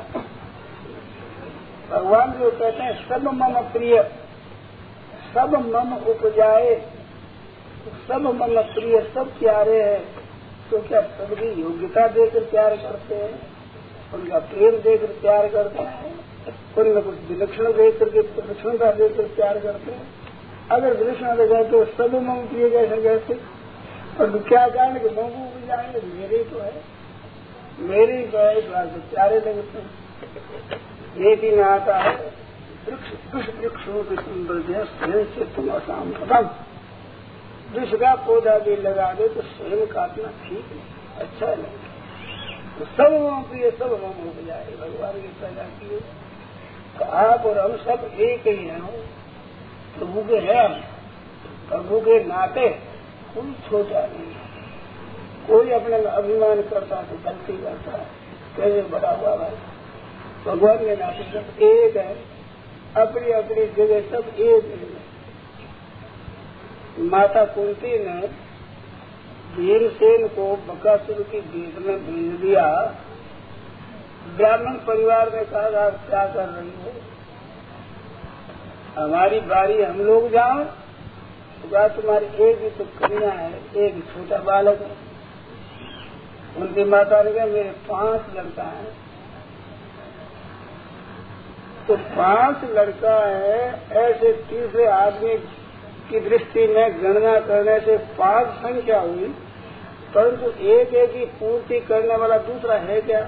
भगवान जो कहते हैं सब मम प्रिय, सब मम उपजाए, सब मम प्रिय, सब प्यारे हैं, तो क्या सबकी योग्यता देकर प्यार करते हैं, उनका प्रेम देकर प्यार करते हैं, उनमें कुछ विलक्षण देख करके विलक्षणता देकर प्यार करते हैं। अगर विलक्षण दे जाए तो सब मम प्रिय कैसे कैसे, और क्या कारण कि मम उपजाएंगे मेरे तो है, मेरी तो है, इस बात से प्यारे लगते हैं। ये दिन आता है वृक्ष वृक्ष वृक्षों के सुंदर से तुम आसाम खत्म, वृक्ष का पौधा भी लगा दे तो स्वयं काटना ठीक है, अच्छा नहीं, तो सब मम प्रिय सब मम हो जाए, भगवान की पैदा की तो आप और हम सब एक ही हैं, प्रभु के हैं हम, प्रभु के नाते कोई छोटा नहीं है, कोई अपने में अभिमान करता तो गलती करता है, कैसे बड़ा हुआ भाई, भगवान के नाते सब एक है, अपनी अपनी जगह सब एक है। माता कुंती ने भीमसेन को बकासुर की भेंट में भेज दिया, ब्राह्मण परिवार ने कहा आप क्या कर रही हो, हमारी बारी हम लोग जाओ, तो तुम्हारी एक ही तो कन्या है, एक छोटा बालक है। उनकी माता ने कहा मेरे पांच लड़का है, तो पांच लड़का है, ऐसे तीसरे आदमी की दृष्टि में गणना करने से पांच संख्या हुई, परंतु एक एक की पूर्ति करने वाला दूसरा है क्या।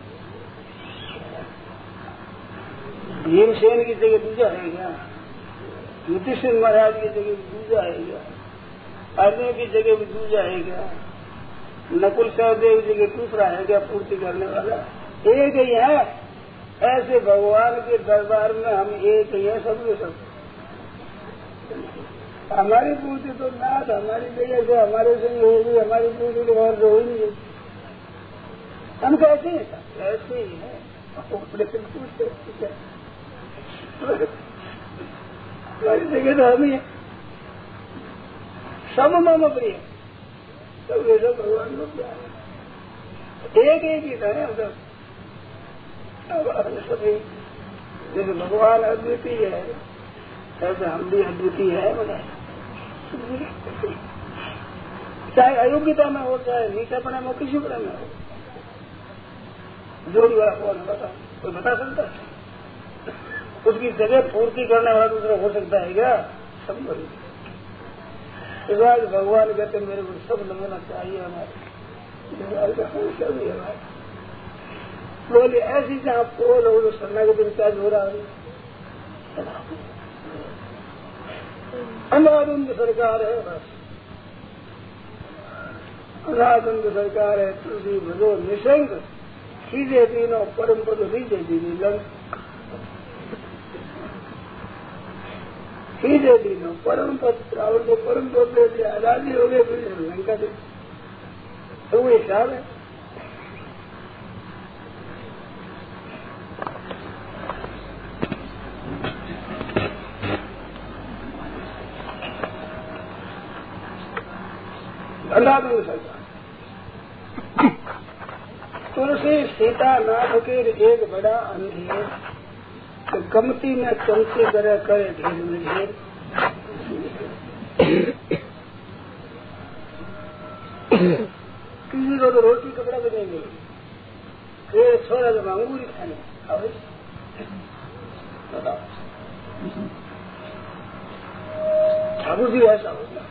भीमसेन की जगह दूसरा है क्या, युधिष्ठिर महाराज की जगह दूसरा है क्या, अर्जुन की जगह भी दूसरा है क्या, नकुल सहदेव की जगह दूसरा है क्या पूर्ति करने वाला, एक ही है। ऐसे भगवान के दरबार में हम एक ही है, सब के सब हमारी पूर्ति तो नाथ हमारी जगह से हमारे से होगी, हमारी पूर्ति तो और हो ही नहीं। हम कैसे हैं? ऐसे ही है। अपने से पूछते हमारी जगह तो हम ही है। सब मम प्रिय, सब ये सब भगवान को प्यार है। एक एक ही था हम सब। सभी जैसे भगवान अद्वितीय है ऐसे हम भी अद्वितीय है। बोला चाहे अयोग्यता में हो, चाहे नीचापना में हो, किसी पड़ा में हो, जोड़ी वाला कौन बता, कोई बता सकता है? उसकी जगह पूर्ति करने वाला दूसरा हो सकता है क्या? सब बड़ी इस बार भगवान कहते मेरे को सब नमूना चाहिए हमारे सभी हमारे। बोले ऐसी जहाँ पोल हो तो शरणागति में क्या हो रहा है? अंधाधुंध सरकार है, बस अंधाधुंध सरकार है। तुलसी भजो निशंक सीधे तीनों परम पद सीधे दीनी लंक, सीधे तीनों परम पद रावण को परम पद दे दिया, आजादी हो गए, फिर लंका दे। तो वो हिसाब है। अंधाधुंध सरकार तुलसी सीता नाथ के एक बड़ा अंधेर, तो गमती में चमचे करे करे ढेर में ढेर। किसी को तो रोटी कपड़ा बनेंगे, फिर छोड़ा जब अंगूरी खाने बताओ। ठाकुर जी ऐसा होगा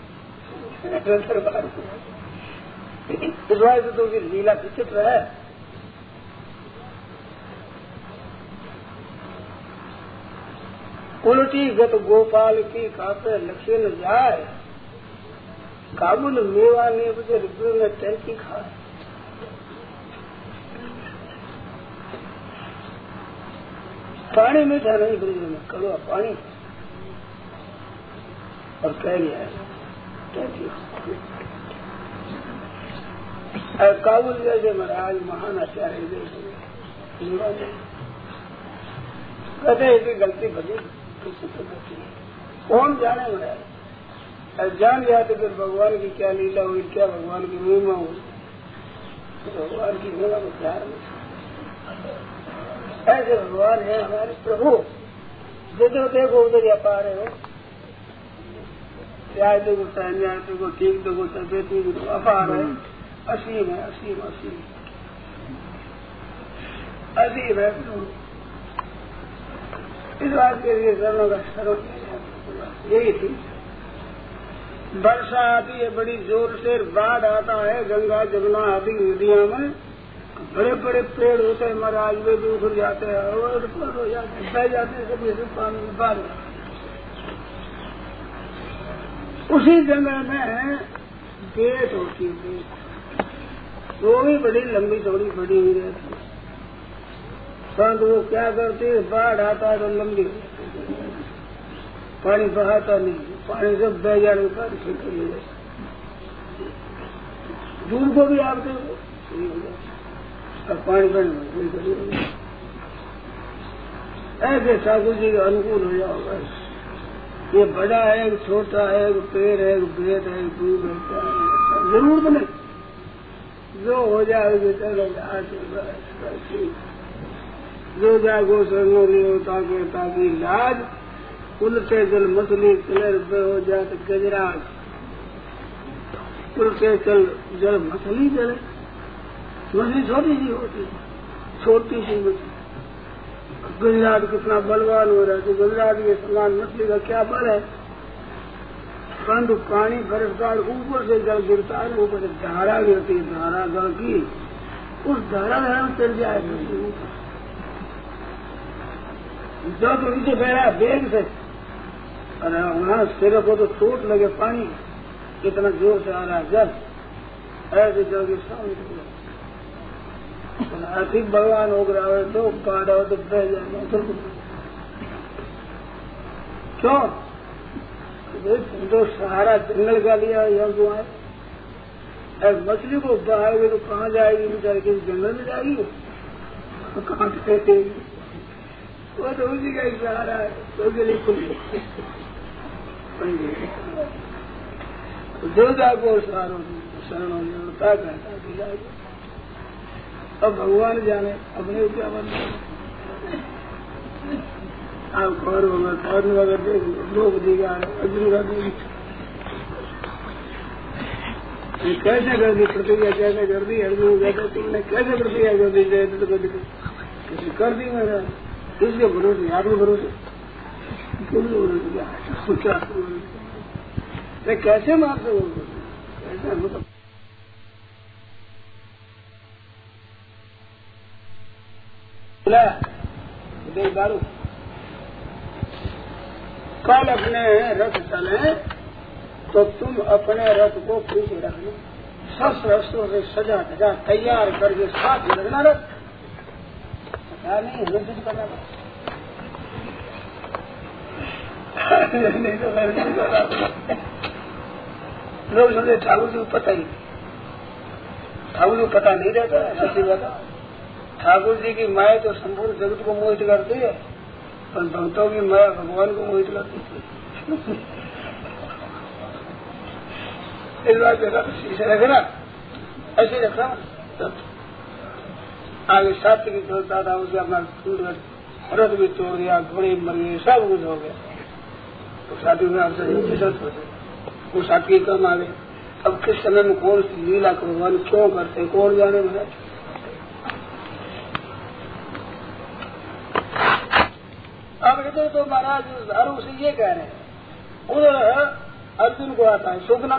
इस बार से तो लीला विचित्र है। उल्टी गत गोपाल की खाते लक्ष्य न जाए, काबुल मेवा ने बजे रुद्र में टैंकी खाए। पानी मीठा नहीं ब्रिज में, कड़वा पानी और कह लिया है काबुल जैसे महाराज महान आचार्य कहते हैं गलती बनी कौन जाने महाराज, जान गया तो फिर भगवान की क्या लीला हुई, क्या भगवान की महिमा हुई, भगवान की महिमा को प्यार नहीं। ऐसे भगवान है हमारे प्रभु, जिधर देखो उधर या पा रहे हो, न्याय देखो चाहे न्याय देखो, ठीक देखो चाहे बेटी देखो, अपार है, असीम है, असीम असीम असीम है। इस बात के लिए शरणों का शरण यही थी। वर्षा आती है बड़ी जोर से, बाढ़ आता है, गंगा जमुना आदि नदियों में बड़े बड़े पेड़ होते हैं महाराज, वे भी उखड़ जाते हैं और हो जाते हैं, बह जाते हैं, सब ये पानी में बाढ़। उसी जगह में गेट होती है, वो भी बड़ी लंबी चौड़ी बड़ी हुई रहती है, परंतु वो क्या करती है, बाढ़ आता है तो लंबी पानी बहाता नहीं, पानी से बह जाने का दूर को भी आप और पानी बने ऐसे ठाकुर जी का अनुकूल हो जाओगा। ये बड़ा है, एक छोटा है, एक पेड़ है, एक बेट है, एक दूध है, जरूर बने, जो हो जाएगी चलो जो जागो सरनो लियो ताके ताकि लाज, उलटे जल मछली कलर पे हो जाते गजराज, उलटे जल जल मछली जले, मछली छोटी सी होती, छोटी सी मछली, गुजरात कितना बलवान हो रहा है, गुजरात के समान मछली का क्या बल है, परंतु पानी बरसदार ऊपर से जल गिरता है, ऊपर से धारा गिरती है, धारा जल की उस धारा धारा में चल जाए जो तो नीचे बह रहा है बेग से, और वहाँ सिर को तो चोट लगे, पानी इतना जोर से आ रहा है जल, ऐसे जल के सामने अधिक भगवान हो रहा है तो बाढ़ तो बह जाएगा। क्यों तो सहारा जंगल का लिया यहाँ को आए, मछली को बहाएगी तो कहाँ जाएगी बेचारी, किसी जंगल में जाएगी तो कहाँ से फेंकेगी, वो तो उसी का ही सहारा है, तो उसके लिए खुल जो जाको सहारों शरणों होता कहता कि जाएगी। अब भगवान जाने अपने क्या बनना, आप कौर होगा कौर वगैरह देख लोग दिखा अर्जुन का देख कैसे कर दी प्रतिज्ञा, कैसे कर दी अर्जुन कहते तुमने कैसे प्रतिज्ञा कर दी जय तो किसी कर दी मेरा, किसके भरोसे, आपके भरोसे क्या कैसे मारते हो, कैसे मतलब देख दारू कल अपने रथ चले तो तुम अपने रथ को पीछे रखना, शस्त्र अस्त्रों से सजा धजा तैयार करके साथ ही रखना, रथ पता नहीं हमें करना नहीं तो लोग समझे ठाकुर जी को पता ही, ठाकुर जी को पता नहीं रहता है। सच्ची बात, ठाकुर जी की माया तो संपूर्ण जगत को मोहित करती है, पर भक्तों की माया भगवान को मोहित करती है। इस बात का शीशे रखना, ऐसे रखना, आगे साथी भी चलता था, उसके अपना रथ भी तोड़ दिया, घोड़े मर गए, सब कुछ हो गया, तो साथी में आपसे वो साथी कम आ गए। अब किस समय में कौन सी लीला को भगवान क्यों करते कौन जाने में। अब इधर तो महाराज दारू से ये कह रहे हैं, उधर अर्जुन को आता है सुपना,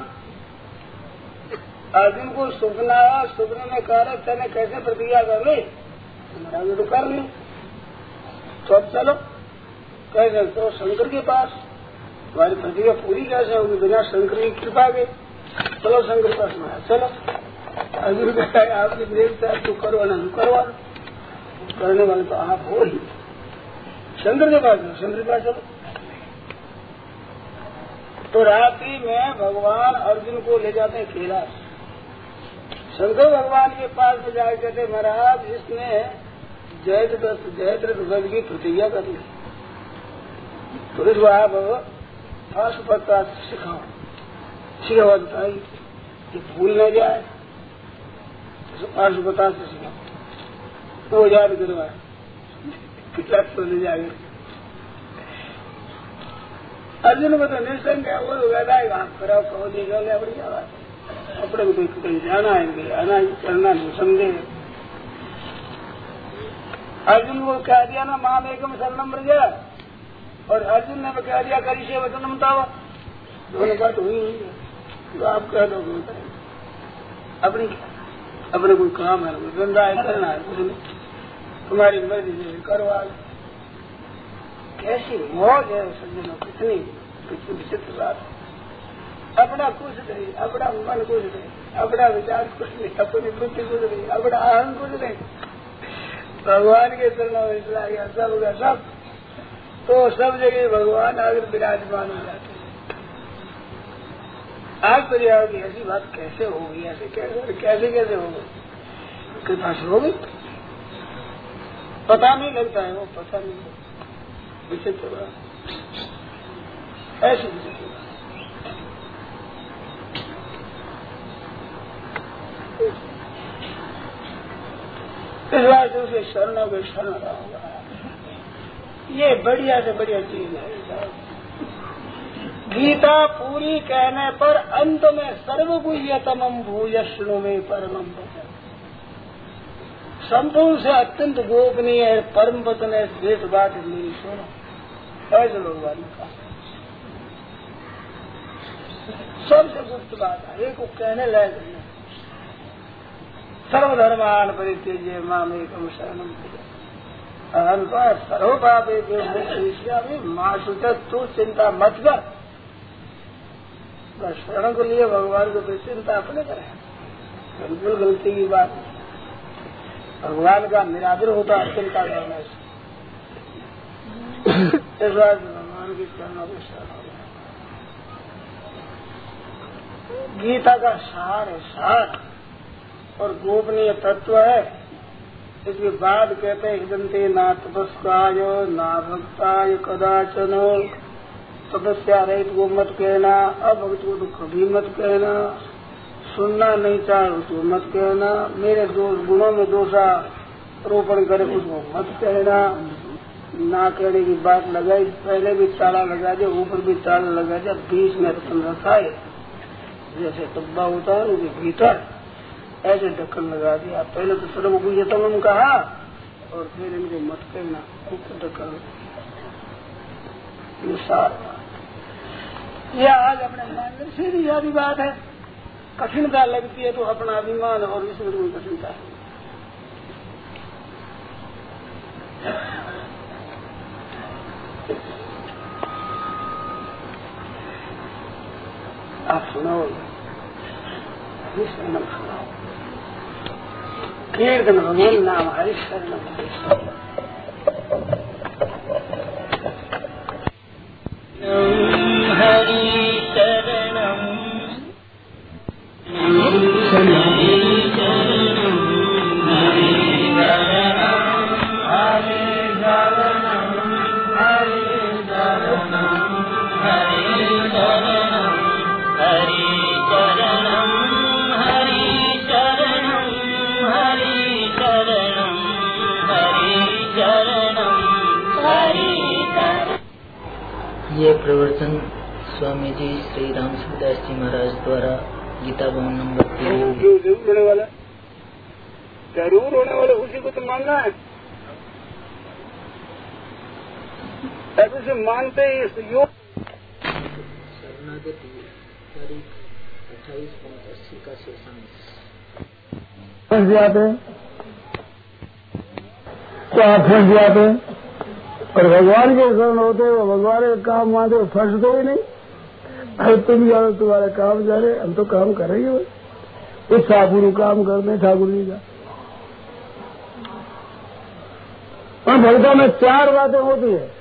अर्जुन को सुपना सुपने में कह रहे तेने कैसे प्रतिज्ञा कर ली, महाराज तो कर ली, तो अब चलो कैसे, तो शंकर के पास हमारी प्रतिज्ञा पूरी कैसे होगी बिना शंकर की कृपा के, चलो शंकर के पास में चलो। अर्जुन कहता है आपकी देवता तू करो ना करवा, करने वाले तो आप हो ही, शंकर के पास शंकर के पास चलो। तो रात्रि में भगवान अर्जुन को ले जाते हैं कैलाश, शंकर भगवान के पास में जाकर कहते महाराज इसने जयद्रथ जयद्रथ गज की प्रतिज्ञा कर ली, तो इसको आप पाशुपता सिखाओ, सिखावा बताई कि भूल न जाए, पाशुपता से सिखाओ, वो याद करवाए किताब तो ले जाएंगे। अर्जुन को तो निश्चय है, वो कहता है आप कराओ कहो निकल बड़ी आवाज, अपने को कहीं जाना है आना करना नहीं समझे। अर्जुन को कह दिया ना माम एकम शरणम ब्रज, और अर्जुन ने कह दिया करी से वचनम तावा, दोनों बात हुई हुई है, तो आप कह दो अपनी अपने कोई काम है धंधा है करना है, तुम्हारी मर्जी से करवा। कैसी मौज है सज्जनों, कितनी कितनी विचित्र बात, अपना कुछ नहीं, अपना मन कुछ नहीं, अपना विचार कुछ नहीं, अपनी बुद्धि कुछ नहीं, अपना अहम कुछ नहीं, भगवान के चरणों में चला गया सब का सब, तो सब जगह भगवान आकर विराजमान हो जाते हैं। आज तो यह कि ऐसी बात कैसे होगी, ऐसे कैसे कैसे कैसे होगी, कृपा से होगी, पता नहीं लगता है, वो पता नहीं लगता, विचित्र बात ऐसी विचित्र बात। इस बार से उसे शरणों के शरण होगा, ये बढ़िया से बढ़िया चीज है। गीता पूरी कहने पर अंत में सर्वगुह्यतमम भूयष्णु में परमम वचन, संपूर्ण से अत्यंत गोपनीय है परम वचन है, श्रेष्ठ बात मेरी सुनो, ऐसे लोग कहा सबसे गुप्त बात है, एक को कहने लायक नहीं। सर्वधर्मान परित्यज्य माम एकम शरणम अहम सर्वपापे माँ सुचत तू चिंता मत कर, बस शरण को लिए भगवान को फिर चिंता अपने करें, बिल्कुल गलती की बात, भगवान का निरादर होता है चिंता करने से। इस बात भगवान की शरणों को शरण हो गया, गीता का सार है, सार और गोपनीय तत्व है। इसके बाद कहते हैं हिदंते ना तपस्काय ना भक्ताय कदाचन, तपस्या रहित वो मत कहना, अभक्त को तो कभी मत कहना, सुनना नहीं चाहे उसको मत कहना, मेरे दोष गुणों में दोषारोपण करे उसको मत कहना। ना कहने की बात लगाई, पहले भी ताला लगा दे, ऊपर भी ताला लगा दे, बीच में ढक्कन रखा है, जैसे डब्बा होता है उसके भीतर ऐसे ढक्कन लगा दिया। पहले तो सर्वगुह्यतम कहा और फिर इनको मत कहना, ढक्कन। ये सार यह आज अपने मान सीधी यादी बात है। कठिनता लगती है तो अपना अभिमान और इसमें कोई कठिनता है। आप सुनाओ, हरिशरणम सुनाओ, कीर्तन भगवान नाम हरिशरणम हरिशरणम। ये प्रवचन स्वामी जी श्री राम सूरदास जी महाराज द्वारा गीता भवन नंबर तीन। जरूर होने वाला, जरूर होने वाला, उसी को तो मानना है। ऐसे से मानते ही इस योग शरणागति तारीख अट्ठाईस पाँच अस्सी का शेषांश फंस जाते तो आप फंस जाते, और भगवान के शरण होते हो, भगवान के काम मानते हो, फंसते ही नहीं। अरे तुम जाओ, तुम्हारे काम जा रहे, हम तो काम कर रही हो, उस ठाकुर काम करते हैं ठाकुर जी का। और भक्तों में चार बातें होती है।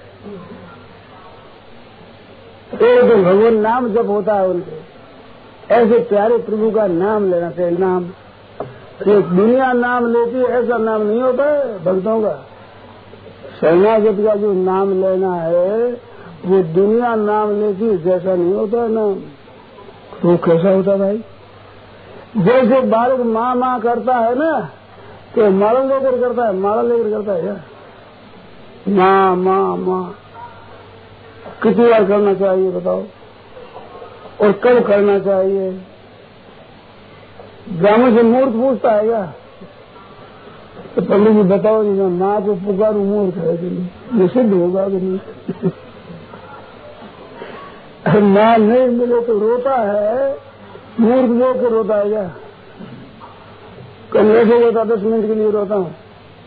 एक तो भगवान नाम जब होता है उनके, ऐसे प्यारे प्रभु का नाम लेना चाहिए। नाम एक दुनिया नाम लेती है, ऐसा नाम नहीं होता है भक्तों का। शरणागत का जो नाम लेना है वो दुनिया नाम लेती है, जैसा नहीं होता है नाम। तो कैसा होता भाई? जैसे बालक माँ माँ करता है ना, तो माला लेकर करता है, माला लेकर करता है क्या? माँ माँ माँ कितनी बार करना चाहिए बताओ, और कब करना चाहिए? ब्राह्मण से मूर्त पूछता है क्या? तो पंडित जी बताओ नहीं, माँ को पुकारू मूर्ख है कि नहीं, ये सिद्ध होगा कि नहीं? माँ नहीं मिले तो रोता है, मूर्ख जो के रोता है क्या? कल ऐसे होता दस मिनट के लिए रोता हूँ,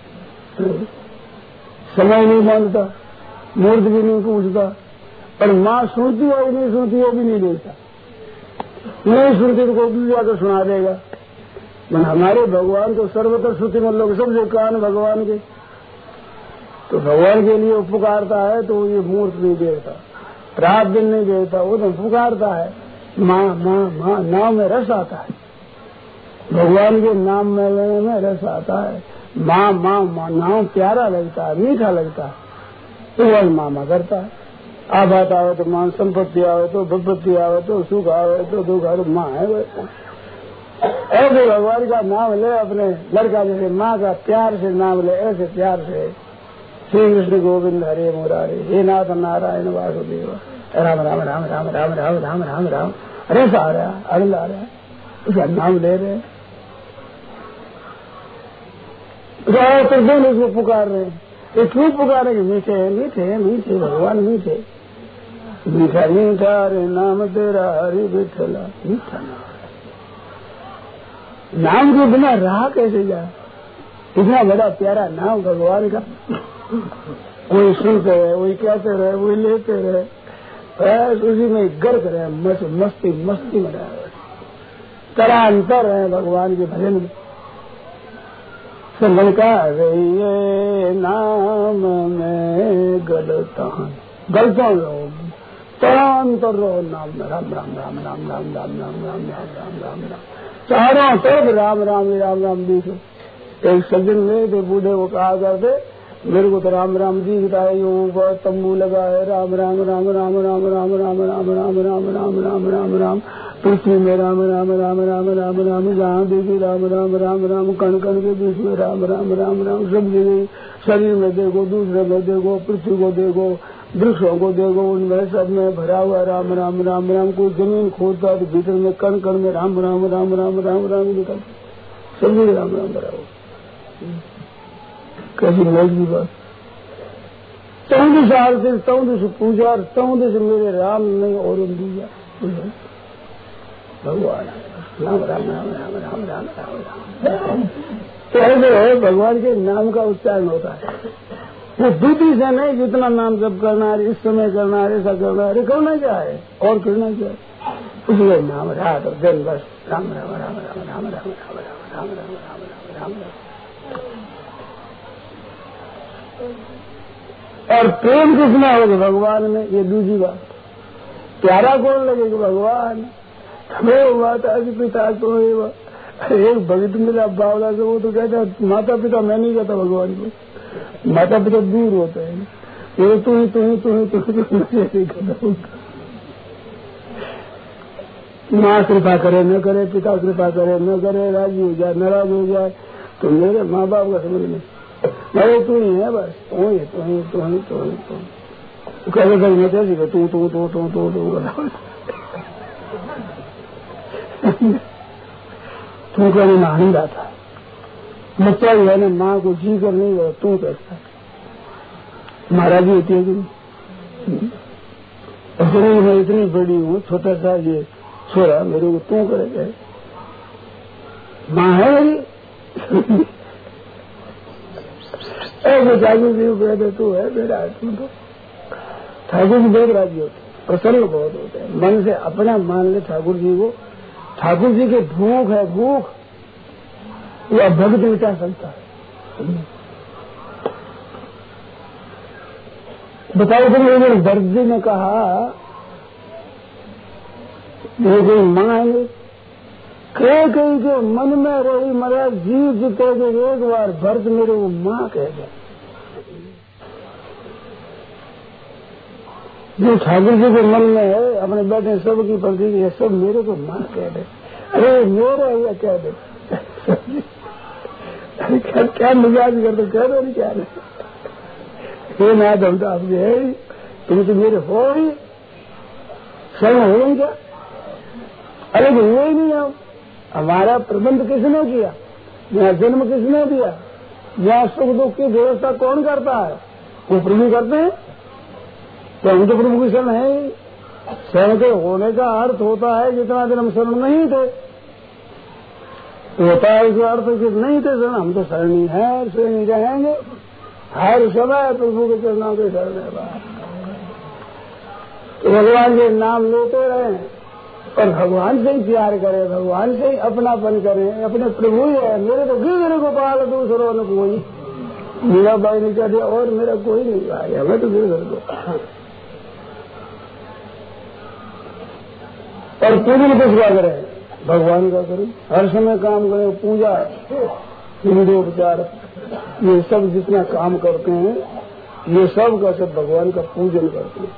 समय नहीं मानता, मूर्ख भी नहीं पूछता, और माँ सुनती है नहीं सुनती वो भी नहीं देता, नहीं सुनती तो कोई जाकर सुना देगा। मन हमारे भगवान को सर्वत्र श्रुति मन लोग सब जो कान भगवान के, तो भगवान के लिए पुकारता है तो ये मूर्ख नहीं देता, रात दिन नहीं देता, वो तो पुकारता है। माँ माँ माँ नाम में रस आता है, भगवान के नाम में लेने में रस आता है। माँ माँ माँ नाम प्यारा लगता है, मीठा लगता है, तो वह मामा करता है। आबाद आवे तो मान संपत्ति आवे तो विपत्ति आवे तो सुख आवे तो दुख आवे, माँ है वो। ऐसे भगवान का नाम ले, अपने लड़का जैसे माँ का प्यार से नाम ले, ऐसे प्यार से श्री कृष्ण गोविंद हरे मुरारे, हे नाथ नारायण वासुदेव, राम राम राम राम राम राम राम राम राम, रस आ रहा, आनंद आ रहा है, उसका नाम ले रहे, तो दोनों उसको पुकार रहे हैं। ये क्यों पुकारे? मीठे मीठे मीठे भगवान मीठे, मीठा मीठा रे नाम तेरा हरि विठला, मीठा नाम। नाम के बिना रहा कैसे जाए? इतना बड़ा प्यारा नाम भगवान का, कोई सुनते रहे, वही कहते रहे, वही लेते रहे, बस उसी में गर्क रहे, मस्त मस्ती मस्ती में रहे, तरांतर है भगवान के भजन में। लड़का रही नाम में गलता गलता तरांतर रहो नाम में, राम राम राम राम राम राम राम राम राम राम राम राम, चारों तरफ राम राम राम राम दिखे। एक सज्जन में थे बूढ़े वो कहा करते, मेरे को तो राम राम दिखता है, ऊपर तंबू लगा है, राम राम राम राम राम राम राम राम राम राम राम राम राम राम, पृथ्वी में राम राम राम राम राम राम, जहाँ देखी राम राम राम राम, कण कण के बीच में राम राम राम राम, सब जगह शरीर में देखो, दूसरे में देखो, पृथ्वी को देखो, वृक्षों को देखो, उनमें सब में भरा हुआ राम राम राम राम। कोई जमीन खोदता है तो भीतर में कण कण में राम राम राम राम राम राम निकल, सब जगह राम राम भरा हुआ। कैसी मौज की बात। चौदह साल से चौदह से पूजा, चौदह से मेरे राम नहीं और दिया भगवान राम राम राम राम राम राम राम राम। तो ऐसे भगवान के नाम का उच्चारण होता है, वो दूती से नहीं, जितना नाम जप करना है, इस समय करना है, ऐसा करना है, करना क्या है और करना क्या है, उसके नाम रात और दिन बस राम राम राम राम राम राम राम राम राम राम राम राम। और प्रेम किसमें होगा भगवान में, ये दूसरी बात। प्यारा कौन लगेगा भगवान, हमें माता की पिता को एक भगत मिला बावला से, वो तो कहता माता पिता, मैं नहीं कहता भगवान को, माता पिता दूर होते हैं, ये तू ही तू ही तू ही तू ही कहता। माँ कृपा करे न करे, पिता कृपा करे न करे, राजी हो जाए नाराज हो जाए, तो मेरे माँ बाप का समझ में अरे तू ही है, बस तू ही तू ही तू ही तू ही तू कैसे करेंगे, कैसे तू तू तू तू तू तू तू कहने में आनंद आता। बच्चा ही है ना, माँ को जी कर नहीं हो, तू कैसा महाराजी होती है कि नहीं, मैं इतनी बड़ी हूँ, छोटा सा ये छोरा मेरे को तू करे, माँ है मेरी। ऐसे ठाकुर जी को कहते तू है मेरा, तू तो ठाकुर जी बहुत राजी होते, प्रसन्न बहुत होते हैं, मन से अपना मान ले ठाकुर जी को। ठाकुर जी की भूख है, भूख या भक्त मिटा सकता है। बताओ तुम, मेरे दर्द जी ने कहा ये कोई माँ है, कह कहीं के मन में रही महाराज जीव जीते के एक बार भरत मेरे को माँ कह दे। जो ठाकुर जी के मन में है, अपने बैठे सबकी प्रति ये सब मेरे को माँ कह दे, अरे मेरा या कह दे। अरे क्या क्या मिजाज कर दो, कह दो नहीं क्या ये ना दम तो आपके है, तुम तो मेरे हो ही स्वयं हो ही क्या, अरे हुए ही नहीं हम। हमारा प्रबंध किसने किया, यहाँ जन्म किसने दिया, यहाँ सुख दुख की व्यवस्था कौन करता है, वो प्रभु करते हैं। तो हम तो प्रभु की शरण है ही, शरण के होने का अर्थ होता है जितना दिन हम शरण नहीं थे, होता है इसका अर्थ कि नहीं थे शरण, हम तो शरणी है, शरणी रहेंगे हर समय प्रभु के चरणों के शरण है। तो भगवान के नाम लेते रहे और भगवान से ही प्यार करें, भगवान से ही अपनापन करें, अपने प्रभु ही है। मेरे तो गिर गोपाल दूसरों ने कोई, मीरा बाई ने कह दिया और मेरा कोई नहीं भाई, हमें तो गिर को। और पूजन किसका करें, भगवान का करें, हर समय काम करें, पूजा हिंदोपचार ये सब जितना काम करते हैं ये सब का सब भगवान का पूजन करते हैं।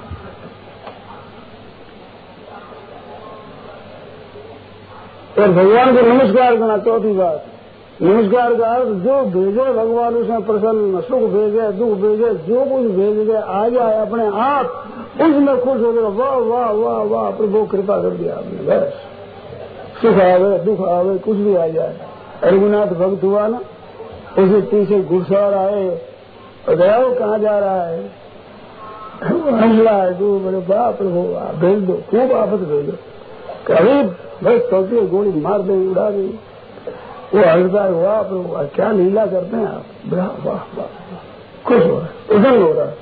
और भगवान को नमस्कार करना, चौथी बात नमस्कार का अर्थ जो भेजे भगवान उसमें प्रसन्न, सुख भेजे दुख भेजे जो कुछ भेज दे आ जाए अपने आप उसमें खुश हो गया, वाह वाह वाह वाह प्रभु कृपा कर दिया आपने, बस सुख आवे दुख आवे कुछ भी आ जाए। रघुनाथ भक्त हुआ ना, उसे पीछे घुड़सवार आए और गया वो कहाँ जा रहा है, हंसला है तू, बोले बाप प्रभु भेज दो, खूब आफत भेजो, कभी बस चौथी गोली मार दे उड़ा दी। वो हंसता है, वाह प्रभु क्या लीला करते हैं आप, वाह वाह वाह, खुश हो रहा है, प्रसन्न हो रहा है।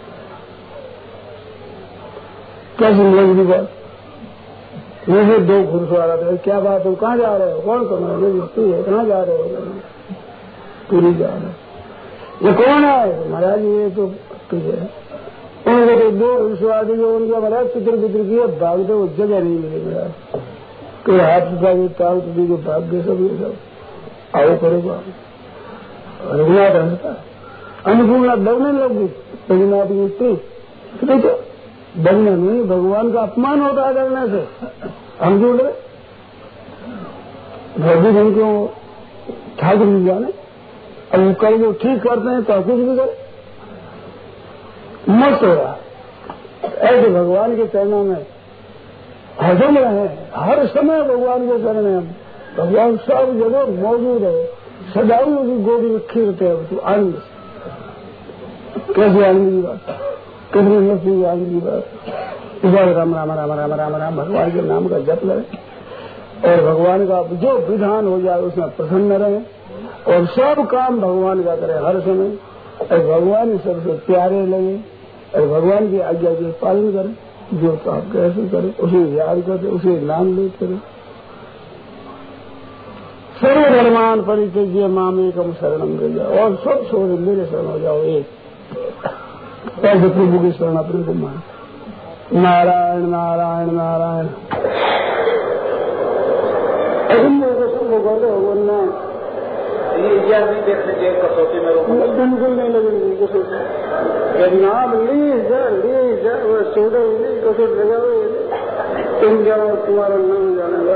कैसी लगी बात, मुझे दो घुड़सवार आते, क्या बात हो, कहाँ जा रहे हो, कौन कौन तू है, कहाँ जा रहे हो, तू नहीं जा रहे, ये कौन है, महाराज ये तो तुझे, उनको तो दो विश्वादी जो उनका बड़ा चित्र बित्र किया भाग दो जगह नहीं मिली मेरा कोई हाथ भागे ताकत दी को भाग गए सब ये सब आओ करोगा रघुनाथ हंसता अनुपूर्णा डरने लग गई रघुनाथ की स्त्री देखो डरना नहीं भगवान का अपमान होता है डरने से हम क्यों डरे भगवी दिन क्यों ठाकुर नहीं जाने अब वो कल जो ठीक करते हैं तो कुछ भी करे मत हो रहा ऐसे भगवान के चरणों में हजम रहे हर समय भगवान के चरण में भगवान सब जगह मौजूद है सदा ही उसकी गोदी रखी रहते हैं तो आनंद कैसे आनंद की बात कितनी लक्ष्मी की आनंद की बात इधर राम राम राम राम राम राम भगवान के नाम का जप करें और भगवान का जो विधान हो जाए उसमें प्रसन्न रहे और सब काम भगवान का करे हर समय और भगवान सबसे प्यारे लगे और भगवान की आज्ञा के पालन करें जो काम कैसे करे उसे याद करे उसे नाम ले करे सर्व धर्मान परिचय माम एकम शरणम कर जाओ और सब छोड़ मेरे शरण हो जाओ एक ऐसे प्रभु की शरण अपने को मान नारायण नारायण नारायण बोलना कसौटी में बिल्कुल नहीं लगेगी कसौटी जब नाम ली जा ली जा वो छोड़ो नहीं कसौट लगाओ तुम जाओ तुम्हारा नाम जानेगा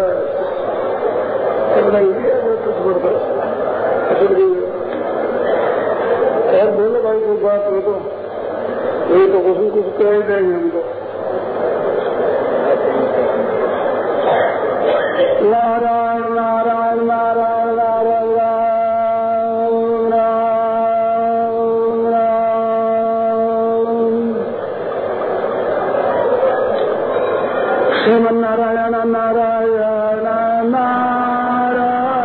कुछ बढ़ता यार बोलो भाई कोई बात हो तो यही तो कुछ कुछ कह देंगे हमको नारायण नारायण नारायण नारायण श्रीमन नारायण नारायण नारायण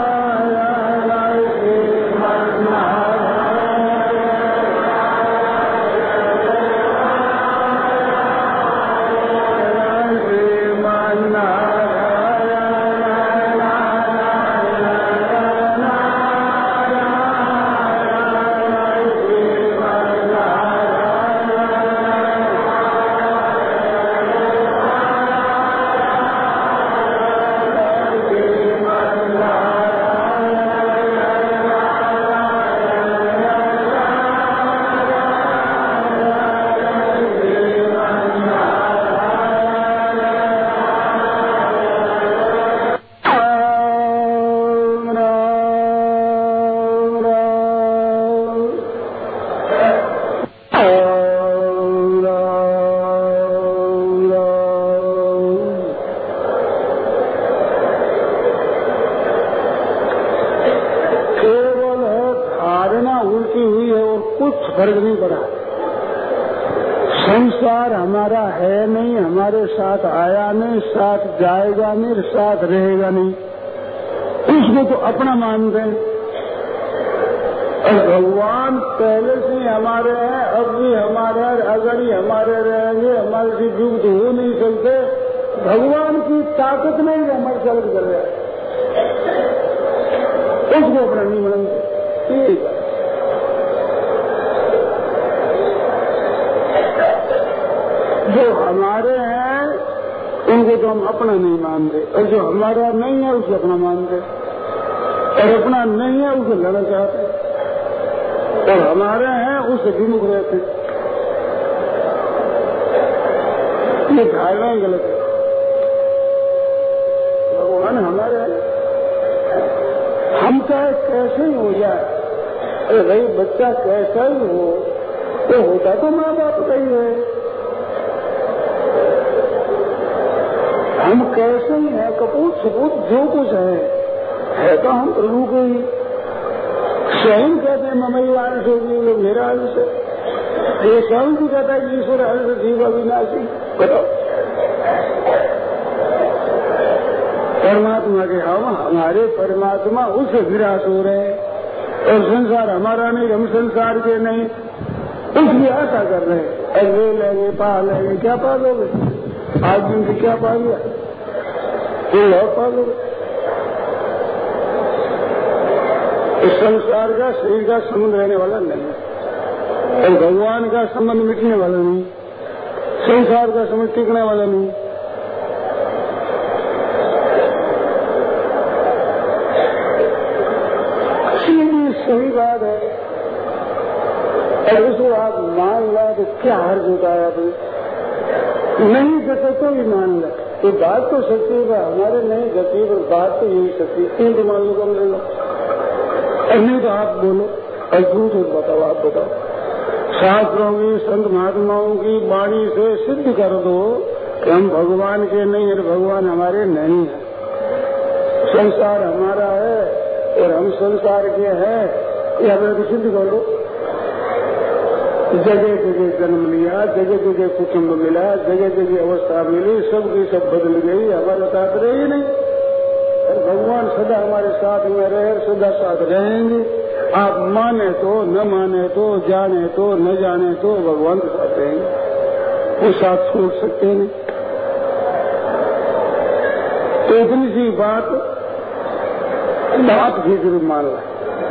फर्क नहीं पड़ा। संसार हमारा है नहीं, हमारे साथ आया नहीं, साथ जाएगा नहीं, साथ रहेगा नहीं, उसको तो अपना मानते हैं। और भगवान पहले से हमारे हैं, अब भी हमारे हैं, अगर ही हमारे रहेंगे, हमारे से युक्त हो नहीं सकते। भगवान की ताकत नहीं हमारे चालक कर रहा है, उसको अपना नहीं मानते। जो हमारे हैं उनको तो हम अपना नहीं मानते, और जो हमारा नहीं है उसको अपना मानते, और अपना नहीं है उसे लड़ना चाहते, और हमारे हैं उससे विमुख रहते। ये धारणा गलत है। भगवान हमारे हैं, हम चाहे कैसे ही हो जाए, अरे भाई बच्चा कैसा ही हो, तो होता तो माँ बाप का ही है। हम कैसे ही हैं, कपूत सपूत जो कुछ है, है तो हम प्रभु को ही। स्वयं कहते हैं ममई अंश होगी, लोग मेरा अंश है। ये स्वयं भी कहता है कि ईश्वर अंश जीव अविनाशी। बताओ परमात्मा के हम हमारे परमात्मा उससे विराट हो रहे हैं, और संसार हमारा नहीं, हम संसार के नहीं, उसकी आशा कर रहे हैं। ले लेंगे पा लेंगे, क्या पालोगे? आज दिन से क्या पा लिया, कोई और पालोगे। इस संसार का शरीर का संबंध रहने वाला नहीं, और भगवान का संबंध मिटने वाला नहीं। संसार का समझ टिकने वाला नहीं। सीधी सही बात है, और उसको आप मान ला तो क्या हर्ज होता है? अभी नहीं जते तो ही मान ला, तो बात तो सच्ची है, हमारे नहीं गति पर बात तो यही सच्ची। तीन तो मान लो, कम ले लो, और नहीं तो आप बोलो, और झूठ बताओ, आप बताओ। शास्त्रों की, संत महात्माओं की वाणी से सिद्ध कर दो कि हम भगवान के नहीं है, भगवान हमारे नहीं है। संसार हमारा है और हम संसार के हैं, यह हमें सिद्ध कर दो। जगह जगह जन्म लिया, जगह जगह कुटुंब मिला, जगह जगह अवस्था मिली, सबकी सब बदल गई, हमारा साथ रही नहीं। और भगवान सदा हमारे साथ में रहे, सदा साथ रहेंगे। आप माने तो, न माने तो, जाने तो, न जाने तो, भगवान के साथ रहेंगे, वो साथ छोड़ सकते नहीं। तो इतनी सी बात बात भी जरूर मान ला,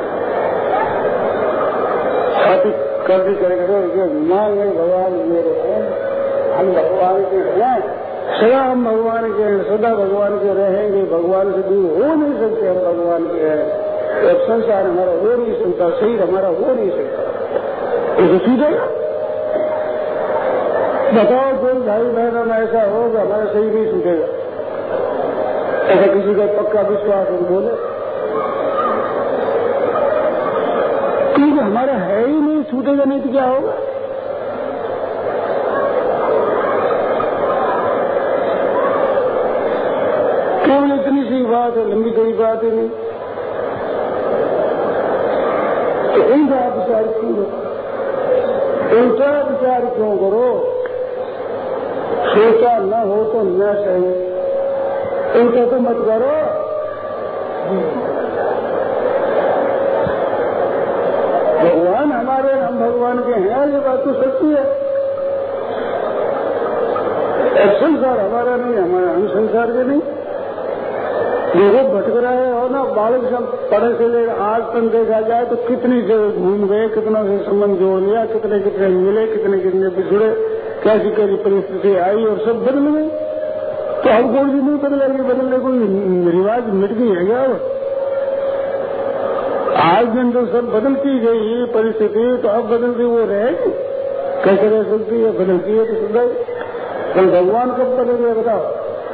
छाती कर भी करेंगे, मान नहीं भगवान मेरे हैं, हम भगवान के हैं, सदा हम भगवान के हैं, सदा भगवान के रहेंगे, भगवान से दूर हो नहीं सकते, हम भगवान के हैं। अब संसार हमारा हो नहीं सकता, शरीर हमारा हो नहीं सकता, ये सीधेगा। बताओ कोई भाई बहनों में ऐसा होगा हमारा शरीर नहीं छूटेगा? ऐसा किसी का पक्का विश्वास है बोले? क्योंकि हमारा है ही नहीं, छूटेगा नहीं तो क्या होगा? केवल इतनी सी बात है, लंबी कोई बात ही नहीं। तो उल्टा विचार क्यों करो? उल्टा विचार क्यों करो? सोचा न हो तो न सही, उल्टा तो मत करो। भगवान हमारे, हम भगवान के हैं, ये बात तो सच्ची है। संसार हमारा नहीं, हमारा हम संसार के नहीं। लोगों भटक रहा है, और ना बालक सब पढ़े से ले आज तक देखा जाए तो कितनी जगह घूम गए, कितना से संबंध जोड़ लिया, कितने कितने मिले, कितने कितने बिछड़े, कैसी कैसी परिस्थिति आई और सब बदल गई। तो अब कोई भी नहीं बदलेगी, बदलने कोई रिवाज मिट गई है क्या? आज दिन तो सब बदलती गई परिस्थिति, तो अब बदलती वो रहेगी कैसे रह सकती है? बदलती है तो सदा। तो भगवान कब बदलेंगे बताओ?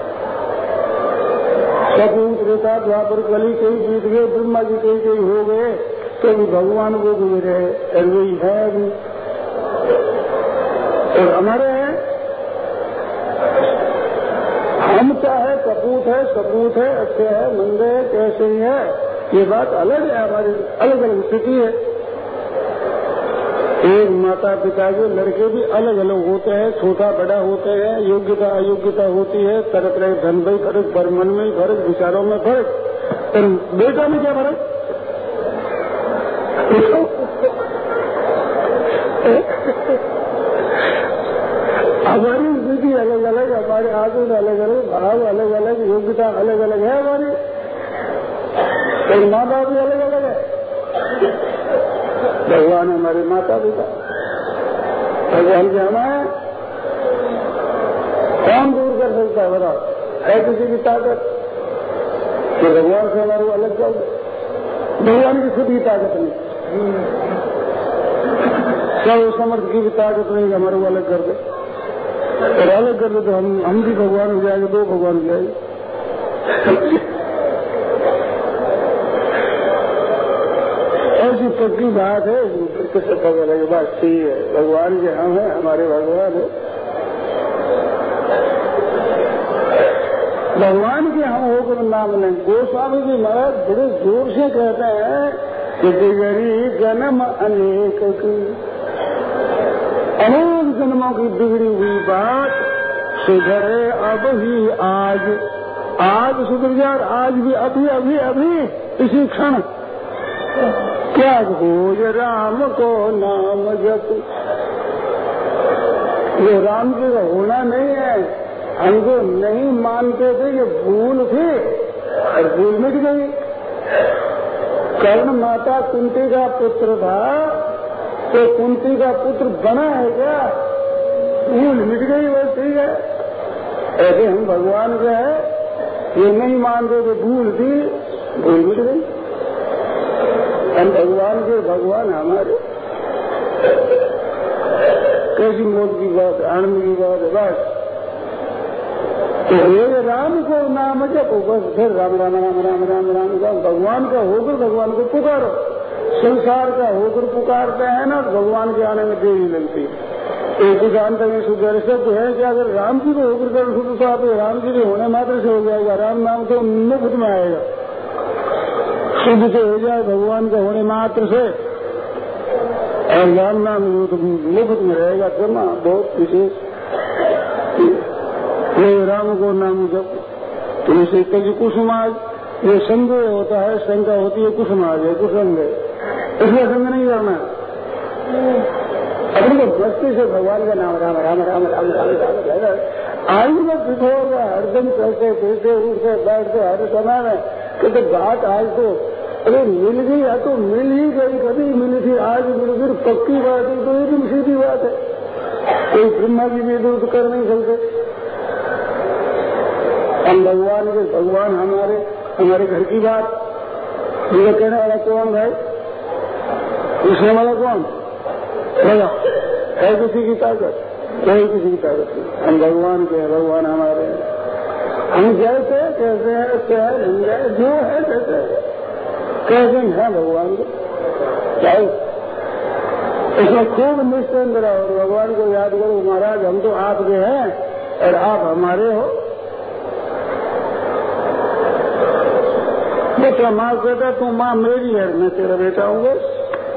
सतयुग त्रेता द्वापर कली कई बीत गए, ब्रह्मा जी कई कई हो गए, तो भी भगवान वो भी रहे, और वही है अभी। और हमारे हम चाहे कपूत है, सपूत है, अच्छे है, मंदे है, कैसे ही है, ये बात अलग है, हमारी अलग अलग स्थिति है। एक माता पिता के लड़के भी अलग अलग होते हैं, छोटा बड़ा होते हैं, योग्यता अयोग्यता होती है, तरह तरह धन में फर्क, पर मन में फर्क, विचारों में फर्क, और बेटा में क्या फर्क? हमारी स्थिति अलग अलग, हमारे आदत अलग अलग, भाव अलग अलग, योग्यता अलग अलग है हमारी, कई माँ बाप भी अलग अलग है। भगवान हमारे माता पिता, भगवान के हमारे कौन दूर कर सकता है बताओ? है किसी की ताकत कि भगवान से हमारे अलग जाओ? भगवान की खुद ही ताकत नहीं, सब समर्थ की भी ताकत नहीं हमारे को अलग कर दे, और अलग कर दे तो हम हम भी भगवान हो जाएंगे, दो भगवान हो जाएंगे। ऐसी पक्की बात है, किससे पता लगे? बात सही है, भगवान के हम हैं, हमारे भगवान है। भगवान के हम होकर नाम नहीं। गोस्वामी जी महाराज बड़े जोर से कहते हैं कि बिगड़ी जन्म अनेक की, अनेक जन्मों की बिगड़ी हुई बात सुधरे अब ही आज, आज सुधर गया, आज भी अभी अभी अभी इसी क्षण क्या भोज राम को नाम जप। ये राम जी का होना नहीं है, हमको नहीं मानते थे, ये भूल थी और भूल मिट गई। कर्ण माता कुंती का पुत्र था, तो कुंती का पुत्र बना है क्या? भूल मिट गई बस ठीक है। ऐसे हम भगवान के है, ये नहीं मानते कि भूल थी, भूल मिट गई। हम भगवान के, भगवान हमारे। कैसी मौत की बात, आनंद की बात है। बस तो ये राम को नाम जपो, बस फिर राम राम राम राम राम राम राम। भगवान का होकर भगवान को पुकारो। संसार का होकर पुकारते हैं ना, भगवान के आने में देरी लगती है। एक सिद्धांत में सुधर शब्द है कि अगर राम जी को होकर कर शुद्ध तो आप राम जी के होने मात्र से हो जाएगा। राम नाम तो मुफ्त में आएगा, शुद्ध से हो जाए भगवान का होने मात्र से। और राम नाम तो मुफ्त में रहेगा, जमा बहुत विशेष। ये राम को नाम जब तुम इसे कभी कुसुमाज, ये संदेह होता है, शंका होती है, कुसुमाज है, कुसंग है, इसमें संग नहीं करना। अपनी को बस्ती से भगवान का नाम राम राम राम राम राम राम आयु में पिछोड़ हरदम चलते फिरते उठते बैठते हर समय में कहते बात आज तो अरे मिल गई है तो मिल ही गई, कभी मिली थी आज मिल फिर पक्की बात है, तो ये भी सीधी बात है। कोई ब्रह्मा जी भी दूर कर नहीं सकते। हम भगवान के, भगवान हमारे, हमारे घर की बात मुझे कहने वाला कौन है, पूछने वाला कौन है? है किसी की ताकत? कोई किसी की ताकत नहीं। हम भगवान के हैं, भगवान हमारे हैं। हम जैसे कैसे हैं, क्या नहीं है, जो है कैसे है, कैसे हैं भगवान को चाहे इसमें खूब निश्चिंत रहो। भगवान को याद करो, महाराज हम तो आपके हैं और आप हमारे हो। बेटा माँ कहता तू माँ मेरी है, मैं तेरा बेटा हूँ। बस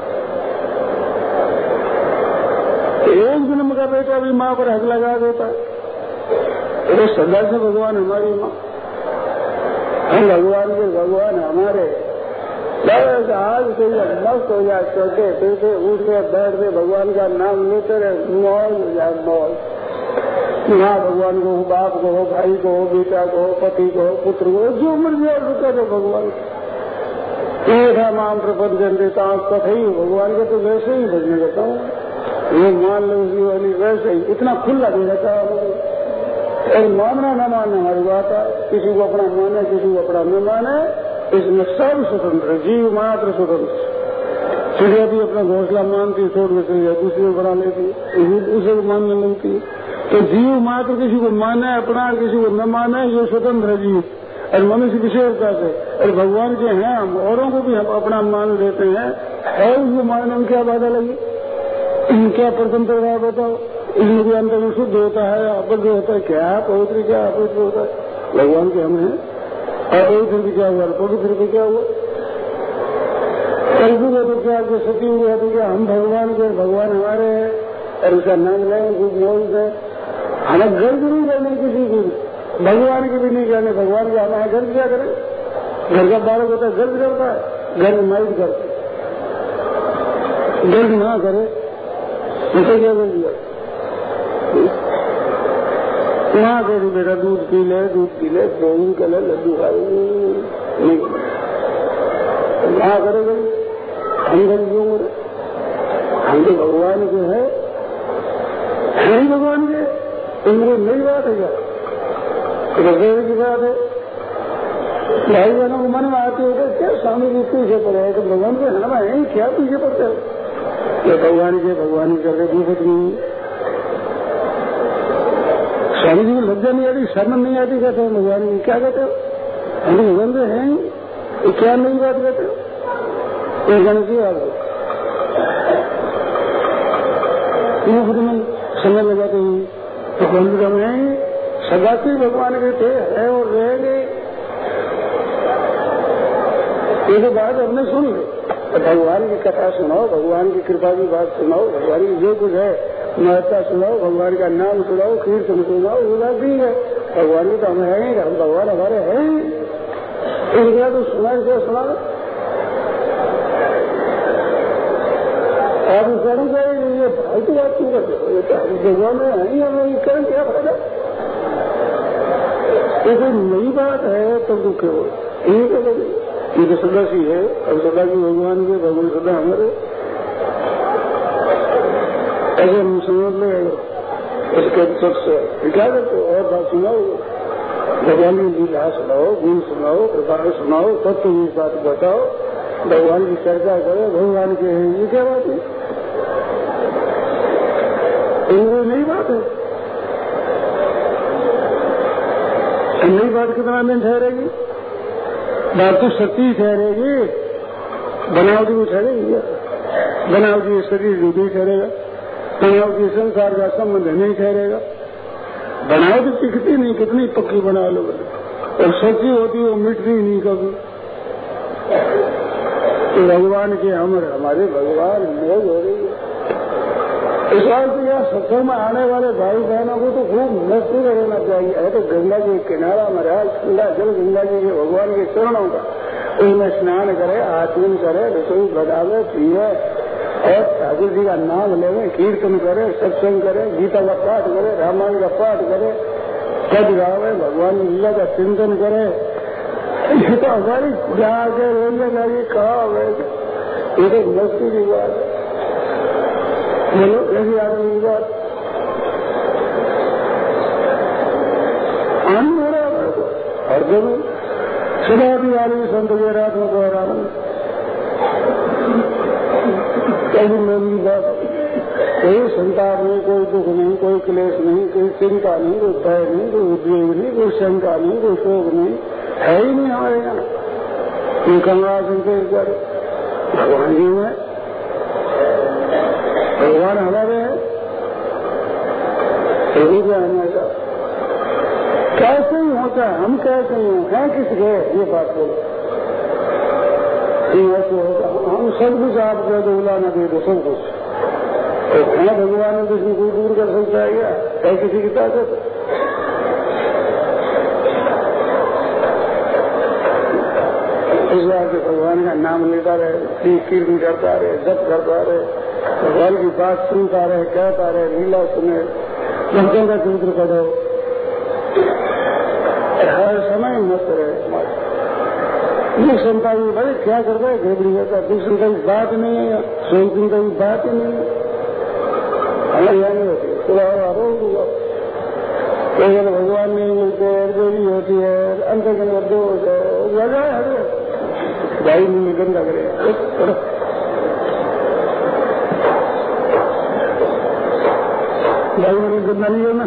एक जन्म का बेटा भी माँ पर हक लगा देता है। तो सदा से भगवान हमारी माँ, हम भगवान के, भगवान हमारे। बस आज से मस्त हो जाए, चलते फिरते उठते बैठते भगवान का नाम लेते रहे, मौज हो जाए मौज। यहाँ भगवान को हो, बाप को हो, भाई को हो, बेटा को हो, पति को हो, पुत्र को हो, जो मिल जाए रुका दो भगवान। था माम प्रपंच देता कथई, भगवान के तो वैसे ही भजने देता हूँ, ये मान लो उसी वाली वैसे ही इतना खुला दे देता है। और मानना न मानना हमारी बात है, किसी को अपना माने किसी को अपना न माने, इसमें सब स्वतंत्र, जीव मात्र स्वतंत्र। चिड़िया भी अपना घोंसला मानती छोड़ देती है, दूसरी को बना लेती है, उसे को मानने लगती है। तो जीव मात्र किसी को माने अपना, किसी को न माने, ये स्वतंत्र है जीव। और मनुष्य विशेषता से, और भगवान के हैं हम, औरों को भी हम अपना मान देते हैं, है उसको मानने में क्या बाधा लगी, क्या प्रसन्नता है बताओ। इसमें भी अंतर में शुद्ध होता है, अपवित्र होता है, क्या पवित्र क्या अपवित्र होता है, भगवान के हम हैं। अपवित्र भी क्या हुआ, पवित्र भी क्या हुआ, कलयुग है तो क्या, सतयुग है तो क्या, हम भगवान के, भगवान हमारे हैं और उसका नाम लें खूब मौज है। हमें गर्ज नहीं करने किसी की, भगवान की भी नहीं करने, भगवान के हमें गर्ज क्या करें। घर का बालक होता है गर्ज करता है, घर में माइट करते, गर्ज ना करे उसे क्या कर दिया, वहां कह दी बेटा दूध पी ले, दूध पी ले, दही कर ले, लड्डू खा ले, वहां करेगा हम घर क्यों करे, हम तो भगवान के है, नहीं भगवान के, उनको नई बात है क्या, हृदय की बात है। भाई बहनों को मन में आती है क्या स्वामी जी पीछे पड़े है, तो भगवान के हनवा है क्या पीछे पड़ते हो, ये भगवान के भगवान कर रहे भूखत नहीं। स्वामी जी को लज्जा नहीं आती, शर्म नहीं आती, कहते हैं भगवान की क्या कहते हो, हम भगवान के हैं ये क्या नई बात कहते हो, एक गण की बात मुफ्त में समय लगाते हैं। भगवान के हम हैं, सदा से भगवान के थे, है और रहेंगे। ये तो बात हमने सुन ली, तो भगवान की कथा सुनाओ, भगवान की कृपा की बात सुनाओ, भगवान की जो कुछ है महत्ता सुनाओ, भगवान का नाम सुनाओ, कीर्तन सुनाओ, वो बात भी है। भगवान की तो हम हैं, हम भगवान हमारे हैं, इनका तो सुना क्या सुना आप करूँ जाएगी, ये फालतू बात क्यों करते हो, ये क्या भगवान में है ही हमें करें क्या फायदा, ये कोई नई बात है तो दुख हो यही करेंगे, ये तो सदा सी है, अब सदा की भगवान के, भगवान सदा हमारे, ऐसे हम समझ ले इसके सुख से क्या करते हो? और बात सुनाओ, भगवान की लीला सुनाओ, गुण सुनाओ, प्रकार सुनाओ, तत्व की बात बताओ, भगवान की चर्चा करो, भगवान के ये क्या बात है? ये नई बात है। नई बात कितना दिन ठहरेगी? बात तो सच्ची ठहरेगी, बनावटी को ठहरेगी क्या? बनावटी शरीर नहीं ठहरेगा, बनावटी संसार का संबंध नहीं ठहरेगा। बनावटी टिकती नहीं, कितनी पक्की बना लो, और सच्ची होती वो मिटती नहीं कभी। तो भगवान के अमर हमारे भगवान मोह हो रही है। इस बार तो यहाँ सत्संग में आने वाले भाई बहनों को तो खूब मस्ती रहना चाहिए। है तो गंगा जी किनारा महाराज ठंडा जल गंगा जी के भगवान के चरणों का, उसमें स्नान करे, आचमन करे, रसोई बनावे, पिए और ठाकुर जी का नाम लेवे, कीर्तन करे, सत्संग करे, गीता का पाठ करे, रामायण का पाठ करे, पद गावे, भगवान लीला का चिंतन करे। ये तो हमारी जाके रोने लगी कहा है, ये तो मस्ती की बात है। बोलो ऐसी आदमी की बात आनंद हो रहा है हर जगह। सुबह भी आदमी संत के रात में तो आनंद कहीं मेरी बात, कोई संताप नहीं, कोई दुख नहीं, कोई क्लेश नहीं, कोई चिंता नहीं, कोई भय नहीं, कोई उद्वेग नहीं, कोई शंका नहीं, कोई शोक नहीं, है ही नहीं हमारे यहाँ। ये कमरा संकेत कर भगवान जी में, भगवान हमारे हैं, सभी को हमेशा कैसे ही होता है, हम कैसे ही हैं किसके, ये बात बोलो। ऐसे होगा हम सब कुछ आप कह दो, उलाना दे दो सब कुछ, तो है भगवान ने किसी को दूर कर सकता है क्या? है किसी की ताकत? इस बार के भगवान का नाम लेता रहे, कीर्तन करता रहे, जप करता रहे, भगवान की बात सुनता रहे, कहता रहे, लीला सुने, भक्तों का चित्र पढ़ो, हर समय मस्त रहे। दुख संता की भाई क्या करता है, घबरी करता है, दुख संता की बात नहीं है, सोच चिंता की बात ही नहीं है, हमें यह नहीं होती। कोई भगवान नहीं मिलते, देवी होती है, अंत के अंदर दो होता है, वजह है भाई नहीं गंदा करे। भाई मैंने गंदा नहीं करना,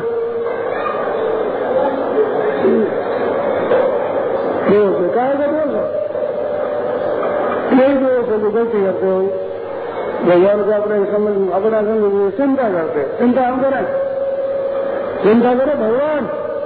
क्या करते हो? यही जो गलती करते हो, भगवान को अपने समझ अपना समझ चिंता करते, चिंता हम करें, चिंता करें भगवान,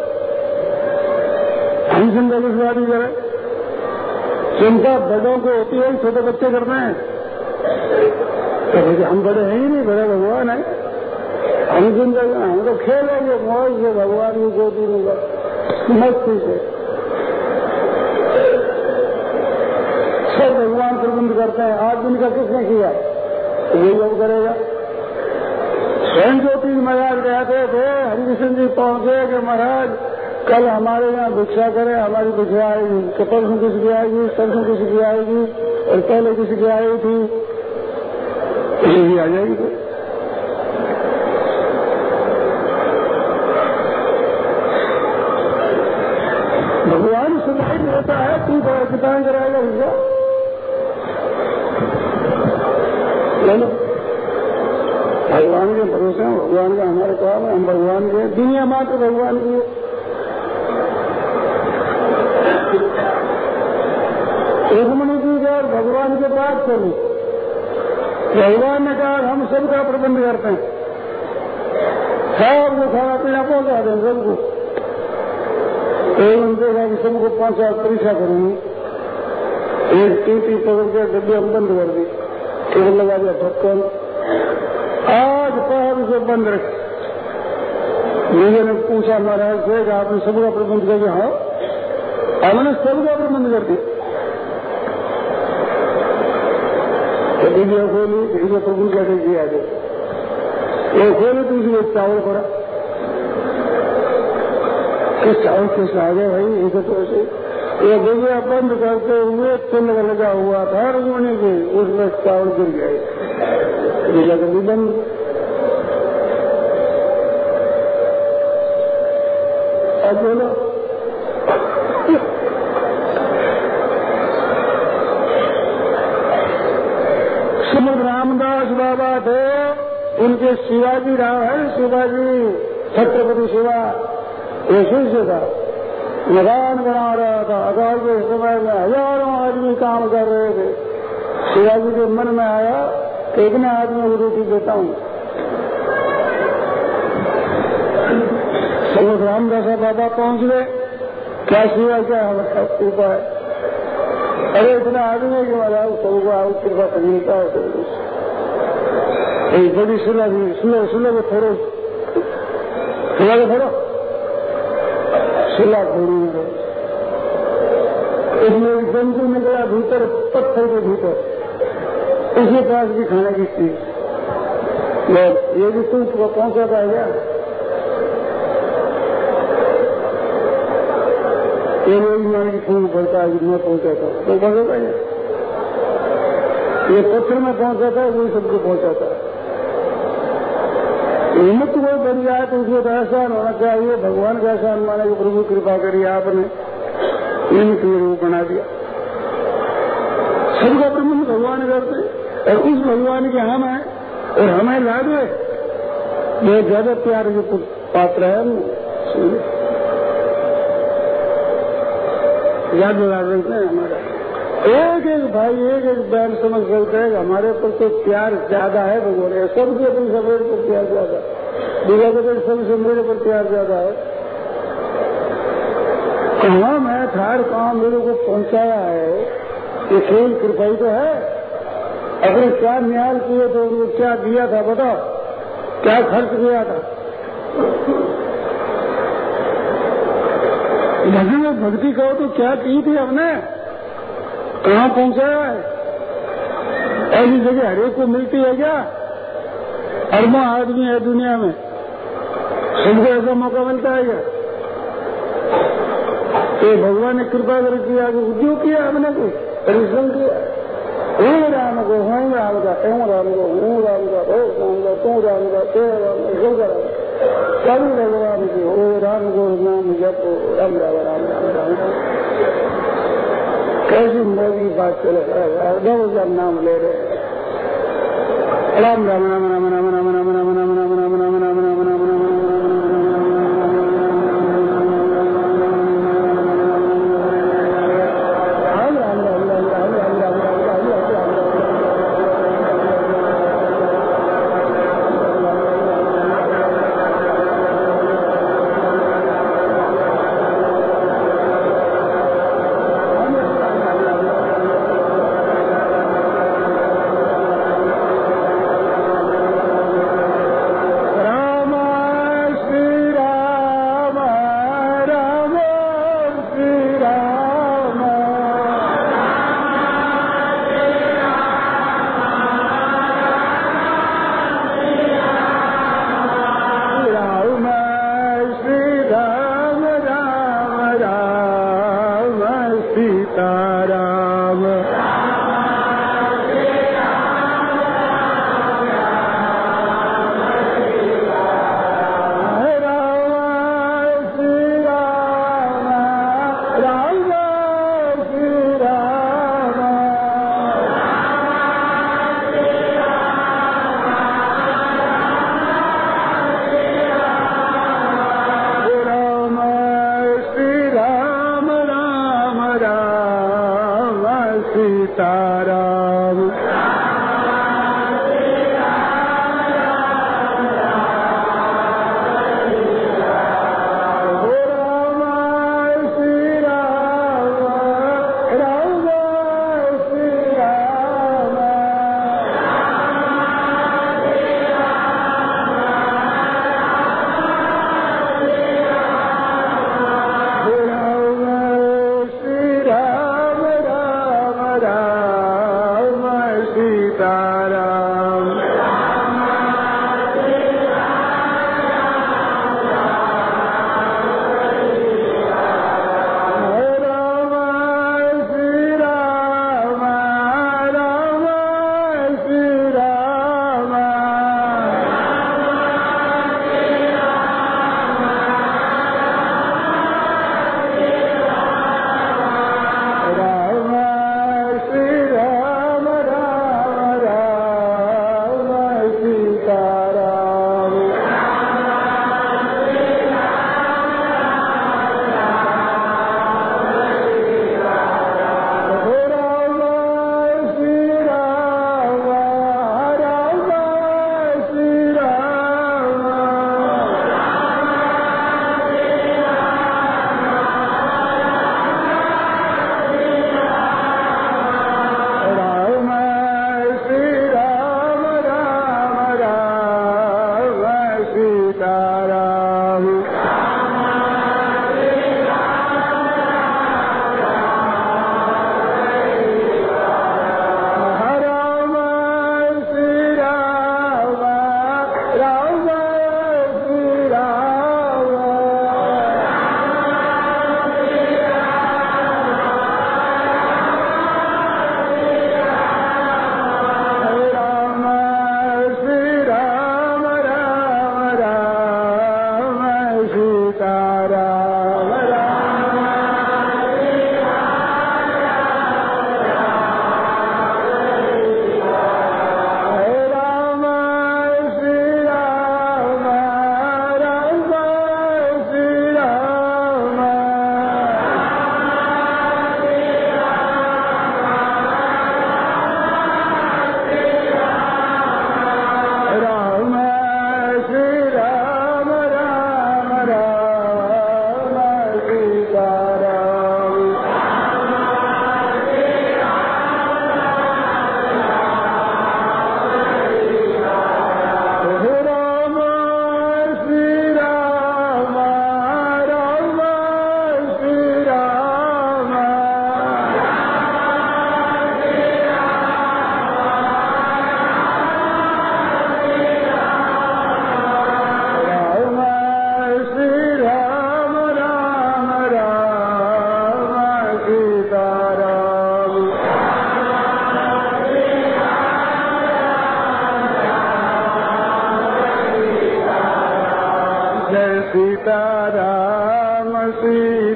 हम चिंता किस बात ही करें? चिंता बड़ों को होती है, छोटे बच्चे करते हैं, तो हम बड़े हैं ही नहीं, बड़े भगवान है, हम चिंता करें, हम तो खेलेंगे मौज से भगवान की गोदी में मस्ती से। सब भगवान प्रबंध करते हैं, आज दिन का किसने किया? ये लोग करेगा। स्वयं ज्योति महाराज कहते थे, हरिकृष्ण जी पहुंचे कि महाराज कल हमारे यहाँ भिक्षा करे, हमारी भिक्षा आएगी, परसों किसी की आएगी, सरसों किसी की आएगी, और पहले किसी की आई थी, ये भी आ जाएगी। तो भगवान सुनाई देता है, तू कितना कराएगा भैया? भगवान के भरोसे हैं, भगवान का हमारे काम है, हम भगवान के, दुनिया मात्र भगवान की है। रुक्मणी जी का भगवान के पास चली, भगवान ने कहा हम सबका प्रबंध करते हैं, सबको खाना पीना पहुंचा दें सबको। एक उनसे कहा कि सबको पहुंचा परीक्षा करूंगी, एक टीटी पकड़ के डब्बे हम बंद कर दी, टेबल लगा दिया ढक्कन, आज पहल से बंद रखे। मुझे ने पूछा महाराज से कि आपने सबका प्रबंध कर दिया? हाँ, हमने सबका प्रबंध कर दिया। वीडियो खोली, वीडियो प्रबंध करके किया गया, वो खोली तो उसमें चावल पड़ा, किस चावल किस आ गए भाई, एक तो ऐसे ये वीडियो बंद करते हुए तिल लगा हुआ था रुकने के, उसमें चावल गिर गए, वीडियो कभी बंद। अब बोलो श्रीमद रामदास बाबा थे, उनके शिवाजी राव है, शिवाजी छत्रपति शिवा, ये शिष्य था, मकान बना रहा था। अकाल के समय में हजारों आदमी काम कर रहे थे। शिवाजी के मन में आया कि इतने आदमियों को रोटी देता हूँ। श्रीमद रामदास बाबा पहुंच गए, क्या शिवा क्या उपाय? अरे इतना आदमी के महाराज सबको आओ कृपा से मिलता है। एक बड़ी सुलह सुलह सुलह थोड़ो सुलह थोड़ो सुलह थोड़ी मेरे इसमें एक जंतु निकला भीतर, पत्थर के भीतर, उसके पास भी खाने की चीज। ये भी तुम पहुंचा पाएगा? ये लोग मान की फूल पड़ता है, मैं पहुंचाता तो पहुंचता है। ये पत्थर में पहुंचाता है, वही सबको पहुंचाता है। हिम्मत कोई बन जाए तो उसको तो एहसान होना चाहिए, भगवान का एहसान माने कि प्रभु कृपा करी आपने निमित्त रूप बना दिया। सबका प्रबंध भगवान करते और उस भगवान के हम है और हमें लागे ये ज्यादा प्यार के पात्र है। याद लगा सकते हैं हमारा एक एक भाई एक एक बहन समझ सकते हैं हमारे पर तो प्यार ज्यादा है भगवान है। सबके अपनी सवेरे पर प्यार ज्यादा, दूसरा के तो सबसे मेरे पर प्यार ज्यादा है। कहाँ मैं थार कहाँ मेरे को पहुंचाया है, ये केवल कृपा ही तो है। अपने क्या न्याय किए थे, उनको क्या दिया था बताओ, क्या खर्च किया था? भजन में भक्ति कहो तो क्या की थी हमने, कहाँ पहुंचाया है? ऐसी जगह हरेक को मिलती है क्या? अरबों आदमी है दुनिया में, सबको ऐसा मौका मिलता है क्या? तो भगवान ने कृपा कर किया, उद्योग किया हमने, कोई परिश्रम किया। हूँ राम को हूँ राम का, हूँ राम को हूँ राम का, हो राम का, तू राम का, ते राम का, सब राम सभी भगवान की हो राम को नाम जपो, राम राम राम राम राम राम। कैसी मोदी बात चले जब नाम ले रहे राम राम राम राम राम राम राम राम राम राम राम राम राम राम राम राम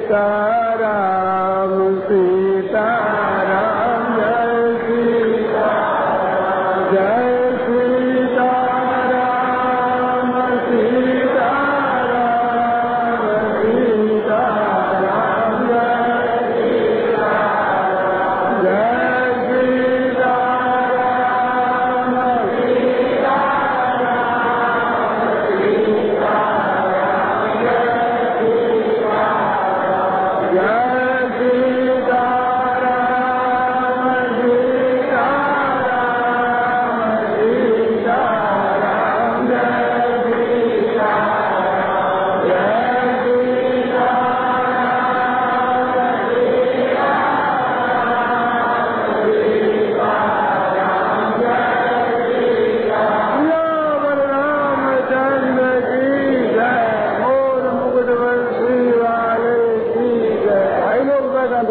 सीताराम सीताराम जय सीताराम जय सीताराम सीताराम सीताराम जय सीताराम जय सीताराम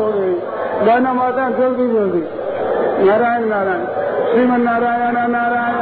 गाना माता जल्दी जल्दी नारायण नारायण श्रीमन नारायण नारायण